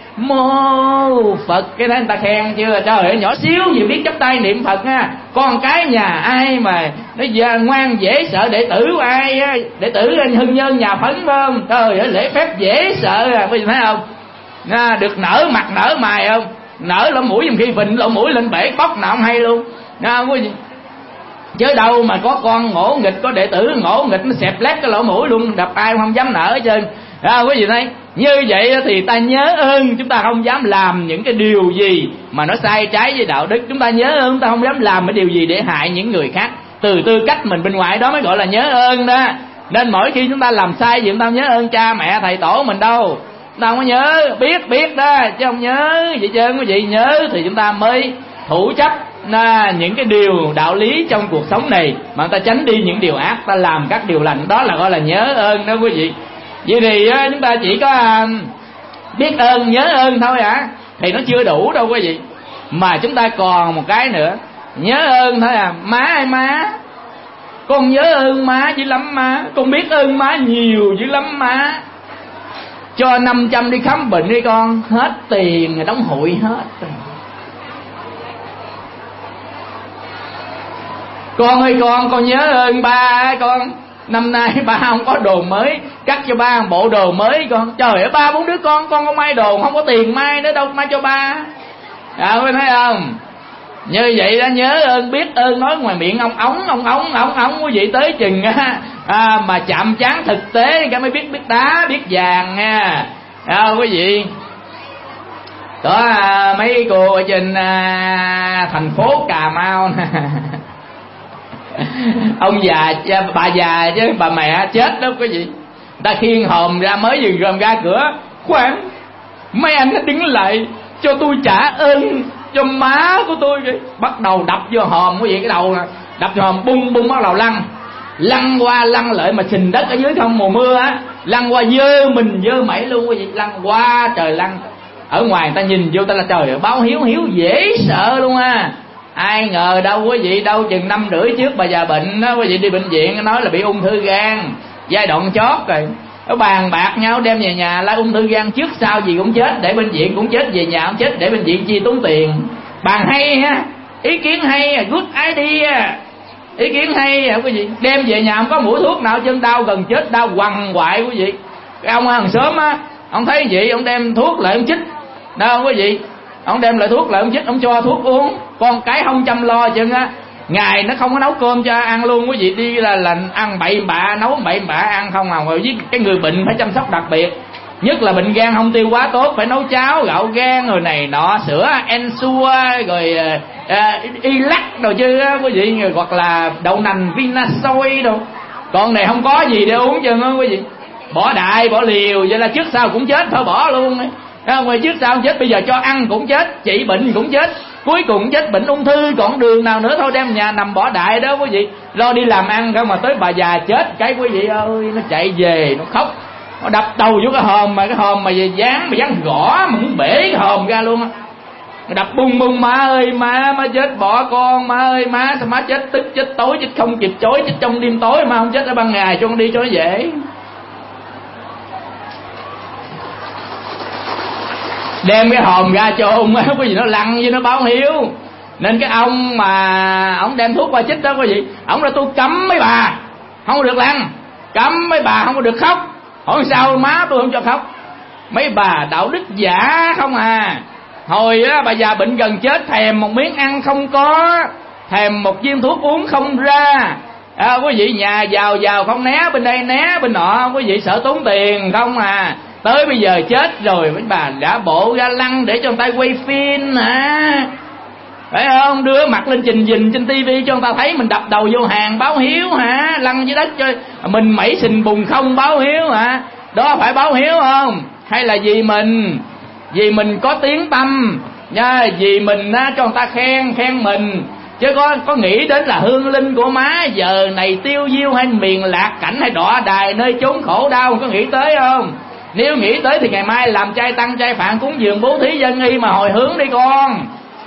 mô Phật, cái đó người ta khen chưa? Trời ơi, nhỏ xíu gì biết chắp tay niệm Phật ha. Con cái nhà ai mà nó ngoan dễ sợ, đệ tử của ai á, đệ tử Hưng Nhân nhà Phấn phải không? Trời ơi, lễ phép dễ sợ à, quý vị thấy không? Được nở mặt nở mày không? Nở lỗ mũi, khi phình lỗ mũi lên bể bóc nào không hay luôn, quý vị. Chứ đâu mà có con ngỗ nghịch, có đệ tử ngỗ nghịch nó xẹp lép cái lỗ mũi luôn, đập ai không dám nở hết trơn. Quý vị thấy như vậy thì ta nhớ ơn, chúng ta không dám làm những cái điều gì mà nó sai trái với đạo đức. Chúng ta nhớ ơn, chúng ta không dám làm cái điều gì để hại những người khác. Từ tư cách mình bên ngoài đó mới gọi là nhớ ơn đó. Nên mỗi khi chúng ta làm sai gì chúng ta không nhớ ơn cha mẹ thầy tổ mình đâu, chúng ta không có nhớ, biết đó chứ không nhớ vậy trơn. Quý vị nhớ thì chúng ta mới thủ chấp những cái điều đạo lý trong cuộc sống này, mà ta tránh đi những điều ác, ta làm các điều lành, đó là gọi là nhớ ơn đó quý vị. Vậy thì chúng ta chỉ có biết ơn, nhớ ơn thôi thì nó chưa đủ đâu quý vị. Mà chúng ta còn một cái nữa, nhớ ơn thôi má ơi má, con nhớ ơn má dữ lắm má, con biết ơn má nhiều dữ lắm má, cho 500 đi khám bệnh đi con, hết tiền rồi đóng hụi hết rồi. Con ơi con nhớ ơn ba con, năm nay ba không có đồ mới, cắt cho ba một bộ đồ mới con. Trời ơi, 3-4 đứa con không may đồ, không có tiền may nữa đâu may cho ba. Có thấy không? Như vậy đó, nhớ ơn biết ơn, nói ngoài miệng ông ống quý vị, tới chừng mà chạm trán thực tế cái mới biết đá biết vàng nha. Quý vị, đó mấy cô ở trên thành phố Cà Mau nè. Ông già, bà già chứ bà mẹ chết đó quý vị, ta khiêng hòm ra mới vừa gom ra cửa, khoan mấy anh nó đứng lại cho tôi trả ơn cho má của tôi kìa. Bắt đầu đập vô hòm quý vị, cái đầu đập vô hòm bung bắt đầu lăn qua lăn lại, mà sình đất ở dưới không, mùa mưa á, lăn qua dơ mình dơ mẩy luôn quý vị, lăn qua trời lăn. Ở ngoài người ta nhìn vô ta là trời ơi, báo hiếu dễ sợ luôn Ai ngờ đâu quý vị, đâu chừng 5 rưỡi trước bà già bệnh đó, quý vị đi bệnh viện nói là bị ung thư gan giai đoạn chót rồi. Nó bàn bạc nhau đem về nhà là ung thư gan trước sau gì cũng chết, để bệnh viện cũng chết, về nhà cũng chết, để bệnh viện chi tốn tiền. Bàn hay ha, ý kiến hay, good idea, ý kiến hay quý vị. Đem về nhà không có mũi thuốc nào, chân đau gần chết, đau quằn quại quý vị. Cái ông hàng xóm ông thấy vậy, ông đem thuốc lại ông chích đâu quý vị, ông đem lại thuốc lại ông chích, ông cho thuốc uống. Con cái không chăm lo chừng ngày nó không có nấu cơm cho ăn luôn quý vị, đi là ăn bậy bạ, nấu bậy bạ ăn không à. Với cái người bệnh phải chăm sóc đặc biệt. Nhất là bệnh gan không tiêu hóa tốt, phải nấu cháo gạo gan rồi này nọ, sữa Ensure rồi Ilac đồ chứ quý vị, hoặc là đậu nành Vinasoy đồ. Còn này không có gì để uống chứ quý vị. Bỏ đại bỏ liều, vậy là trước sau cũng chết, thôi bỏ luôn ấy. Ngoài trước sau chết, bây giờ cho ăn cũng chết, trị bệnh cũng chết, cuối cùng chết bệnh ung thư, còn đường nào nữa, thôi đem nhà nằm bỏ đại đó quý vị. Lo đi làm ăn không mà tới bà già chết cái quý vị ơi, nó chạy về nó khóc, nó đập đầu vô cái hòm, mà cái hòm mà dán gõ mà muốn bể cái hòm ra luôn á. Đập bung bung, má ơi má chết bỏ con, má ơi má sao má chết tức chết tối, chết không kịp chối, chết trong đêm tối mà không chết ở ban ngày, cho con đi cho nó dễ. Đem cái hòm ra cho ông á, cái gì nó lăn với nó báo hiếu. Nên cái ông mà ông đem thuốc qua chích đó quý vị, ông nói tôi cấm mấy bà không có được lăn, cấm mấy bà không có được khóc. Hỏi sao má tôi không cho khóc? Mấy bà đạo đức giả không à. Hồi á bà già bệnh gần chết, thèm một miếng ăn không có, thèm một viên thuốc uống không ra. Quý vị nhà giàu không né bên đây né bên nọ, quý vị sợ tốn tiền không à. Tới bây giờ chết rồi mấy bà đã bộ ra lăn để cho người ta quay phim hả? Phải không? Đưa mặt lên trình dình trên tivi cho người ta thấy mình đập đầu vô hàng báo hiếu hả? Lăn dưới đất cho mình mẩy sình bùn không báo hiếu hả? Đó phải báo hiếu không? Hay là vì mình có tiếng tâm nha, vì mình cho người ta khen mình, chứ có nghĩ đến là hương linh của má giờ này tiêu diêu hay miền lạc cảnh hay đọa đài nơi chốn khổ đau, có nghĩ tới không? Nếu nghĩ tới thì ngày mai làm chay tăng chay phạn cúng dường bố thí dân y mà hồi hướng đi con.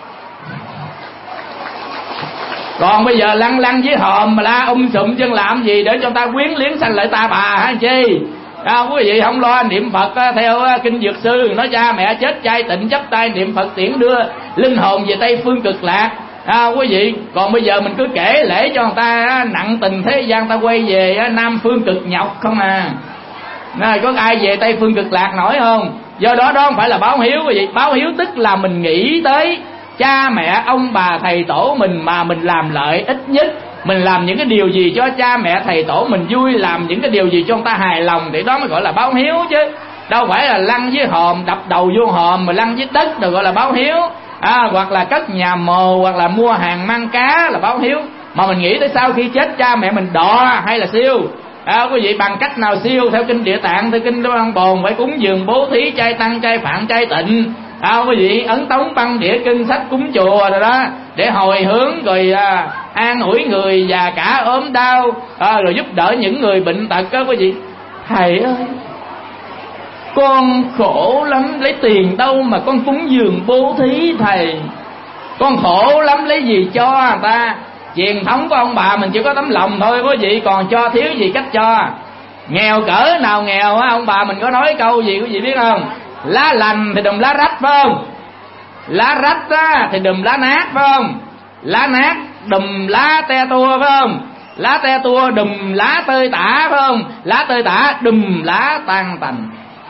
Còn bây giờ lăn với hòm mà la sụm chân làm gì để cho ta quyến liếng sanh lợi ta bà hả chi? Quý vị không lo niệm Phật theo kinh Dược Sư nói cha mẹ chết chay tịnh chấp tay niệm Phật tiễn đưa linh hồn về Tây Phương Cực Lạc. Quý vị, còn bây giờ mình cứ kể lễ cho người ta nặng tình thế gian, ta quay về Nam Phương Cực Nhọc không à. Có ai về Tây Phương Cực Lạc nổi không? Do đó đó không phải là báo hiếu quý vị. Báo hiếu tức là mình nghĩ tới cha mẹ ông bà thầy tổ mình mà mình làm lợi ích nhất, mình làm những cái điều gì cho cha mẹ thầy tổ mình vui, làm những cái điều gì cho người ta hài lòng, thì đó mới gọi là báo hiếu chứ. Đâu phải là lăn với hòm, đập đầu vô hòm mà lăn với đất rồi gọi là báo hiếu. Hoặc là cất nhà mồ, hoặc là mua hàng mang cá là báo hiếu. Mà mình nghĩ tới sau khi chết cha mẹ mình đọa hay là siêu. Quý vị bằng cách nào siêu? Theo kinh Địa Tạng, theo kinh Đoan Bồn phải cúng dường bố thí chay tăng chay phạn chay tịnh. Quý vị ấn tống băng đĩa kinh sách cúng chùa rồi đó, để hồi hướng rồi an ủi người già cả ốm đau, rồi giúp đỡ những người bệnh tật đó quý vị. Thầy ơi, con khổ lắm, lấy tiền đâu mà con cúng dường bố thí thầy? Con khổ lắm, lấy gì cho người ta? Truyền thống của ông bà mình chỉ có tấm lòng thôi quý vị, còn cho thiếu gì cách cho. Nghèo cỡ nào nghèo á, ông bà mình có nói câu gì quý vị biết không? Lá lành thì đùm lá rách phải không? Lá rách á thì đùm lá nát phải không? Lá nát đùm lá te tua phải không? Lá te tua đùm lá tơi tả phải không? Lá tơi tả đùm lá tan tành.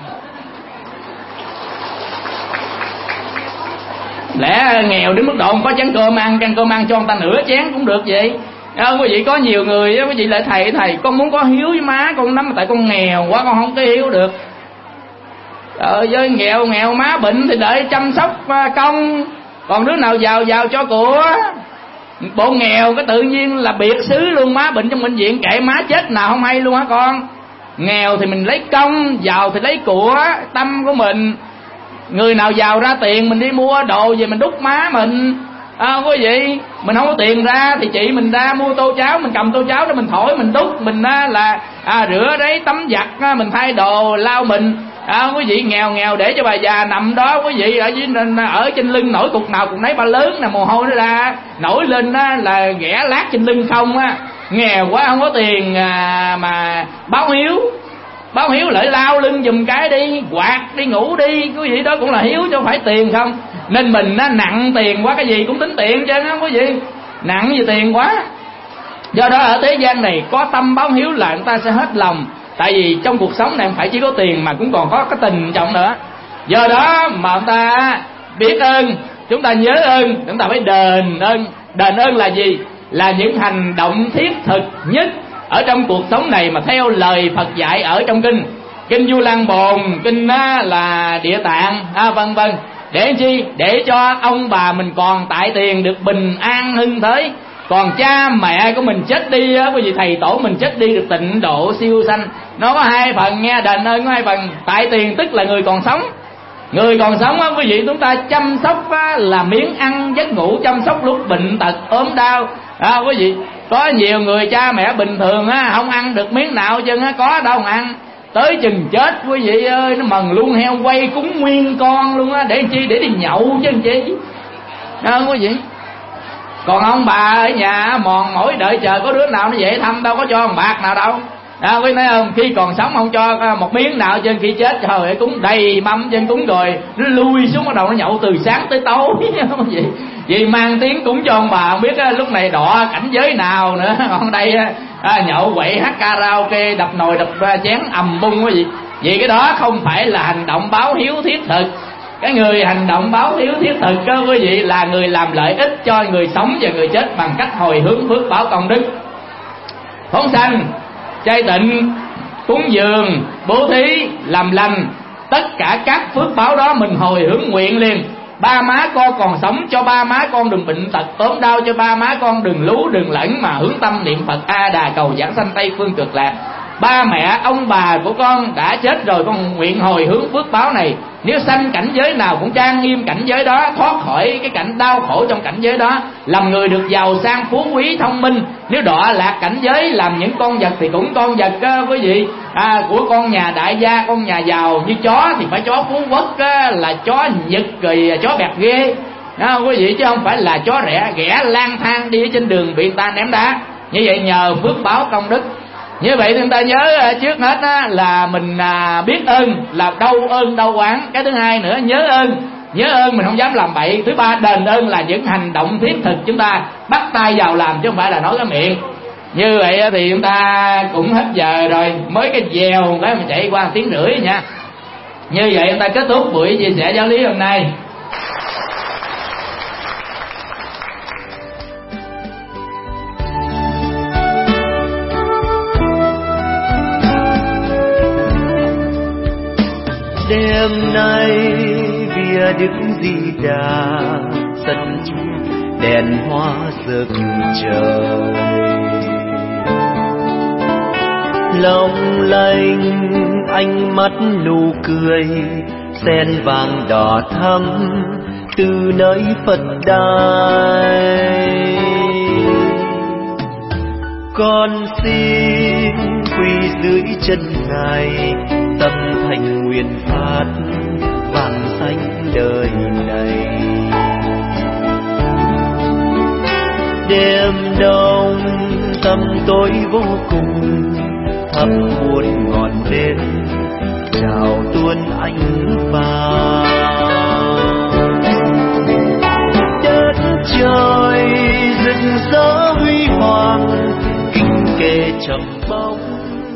Lẽ nghèo đến mức độ không có chén cơm ăn cho người ta nửa chén cũng được vậy. Quý vị có nhiều người quý vị lại thầy con muốn có hiếu với má con lắm mà tại con nghèo quá con không có hiếu được. Với nghèo má bệnh thì đợi chăm sóc công, còn đứa nào giàu cho của. Bộ nghèo cái tự nhiên là biệt xứ luôn, má bệnh trong bệnh viện kệ má chết nào không hay luôn hả con. Nghèo thì mình lấy công, giàu thì lấy của tâm của mình. Người nào giàu ra tiền mình đi mua đồ về mình đút má mình. Quý vị, mình không có tiền ra thì chị mình ra mua tô cháo, mình cầm tô cháo để mình thổi, mình đút, mình là rửa đấy tắm giặt, mình thay đồ lau mình. Quý vị nghèo để cho bà già nằm đó quý vị, ở trên lưng nổi cục nào cục nấy ba lớn nè, mồ hôi nó ra nổi lên là ghẻ lát trên lưng không á. Nghèo quá không có tiền mà báo hiếu lại lao lưng giùm cái đi, quạt đi ngủ đi, quý vị, đó cũng là hiếu chứ không phải tiền không. Nên mình nặng tiền quá, cái gì cũng tính tiền chứ quý vị, nặng gì tiền quá. Do đó ở thế gian này có tâm báo hiếu là người ta sẽ hết lòng. Tại vì trong cuộc sống này không phải chỉ có tiền mà cũng còn có cái tình trọng nữa. Do đó mà người ta biết ơn, chúng ta nhớ ơn, chúng ta phải đền ơn. Đền ơn là gì? Là những hành động thiết thực nhất ở trong cuộc sống này mà theo lời Phật dạy ở trong kinh. kinh Vu Lan Bồn, kinh là Địa Tạng, vân vân. Để chi? Để cho ông bà mình còn tại tiền được bình an hưng thới. Còn cha mẹ của mình chết đi á, bởi vì thầy tổ mình chết đi được tịnh độ siêu sanh. Nó có hai phần nghe, đền ơn có hai phần. Tại tiền tức là người còn sống. Người còn sống á quý vị, chúng ta chăm sóc á, là miếng ăn giấc ngủ, chăm sóc lúc bệnh tật ốm đau. Quý vị, có nhiều người cha mẹ bình thường á, không ăn được miếng nào chứ á, có đâu mà ăn. Tới chừng chết quý vị ơi, nó mần luôn heo quay cúng nguyên con luôn á. Để chi? Để đi nhậu chứ làm chi. Quý vị. Còn ông bà ở nhà mòn mỏi đợi chờ có đứa nào nó về thăm, đâu có cho một bạc nào đâu. Quý thấy không? Khi còn sống không cho một miếng nào, trên khi chết trời ơi cúng đầy mâm trên cúng rồi nó lui xuống, bắt đầu nó nhậu từ sáng tới tối. Vì mang tiếng cúng cho ông bà, không biết lúc này đọ cảnh giới nào nữa. Còn đây nhậu quậy hát karaoke, đập nồi đập chén ầm bung quý vị. Vì cái đó không phải là hành động báo hiếu thiết thực. Cái người hành động báo hiếu thiết thực đó quý vị là người làm lợi ích cho người sống và người chết bằng cách hồi hướng phước báo công đức. Phóng sanh, chay tịnh, cúng dường, bố thí, làm lành, tất cả các phước báo đó mình hồi hướng nguyện liền. Ba má con còn sống, cho ba má con đừng bệnh tật ốm đau, cho ba má con đừng lú đừng lẫn, mà hướng tâm niệm Phật A Đà cầu giảng sanh Tây phương cực lạc. Ba mẹ ông bà của con đã chết rồi, con nguyện hồi hướng phước báo này. Nếu sanh cảnh giới nào cũng trang nghiêm cảnh giới đó, thoát khỏi cái cảnh đau khổ trong cảnh giới đó, làm người được giàu sang phú quý thông minh. Nếu đọa lạc cảnh giới làm những con vật thì cũng con vật quý vị, của con nhà đại gia, con nhà giàu. Như chó thì phải chó Phú Quốc là chó Nhật rồi chó bẹt ghê quý vị, chứ không phải là chó ghẻ lang thang đi ở trên đường bị người ta ném đá. Như vậy nhờ phước báo công đức. Như vậy thì chúng ta nhớ trước hết là mình biết ơn là đâu ơn đâu oán. Cái thứ hai nữa nhớ ơn mình không dám làm bậy. Thứ ba đền ơn là những hành động thiết thực chúng ta bắt tay vào làm chứ không phải là nói cái miệng. Như vậy thì chúng ta cũng hết giờ rồi, mới cái dèo cái mà chạy qua 1 tiếng rưỡi nha. Như vậy chúng ta kết thúc buổi chia sẻ giáo lý hôm nay. Đêm nay vía Đức Di Đà sân chuông đèn hoa rực trời, long lanh ánh mắt nụ cười sen vàng đỏ thắm từ nơi Phật đài. Con xin quỳ dưới chân Ngài, tâm thành nguyện phát vạn sanh đời này. Đêm đông tâm tối vô cùng, thắp muôn ngọn đèn chào tuôn ánh vàng. Đất trời rực rỡ huy hoàng, kinh kề trầm bóng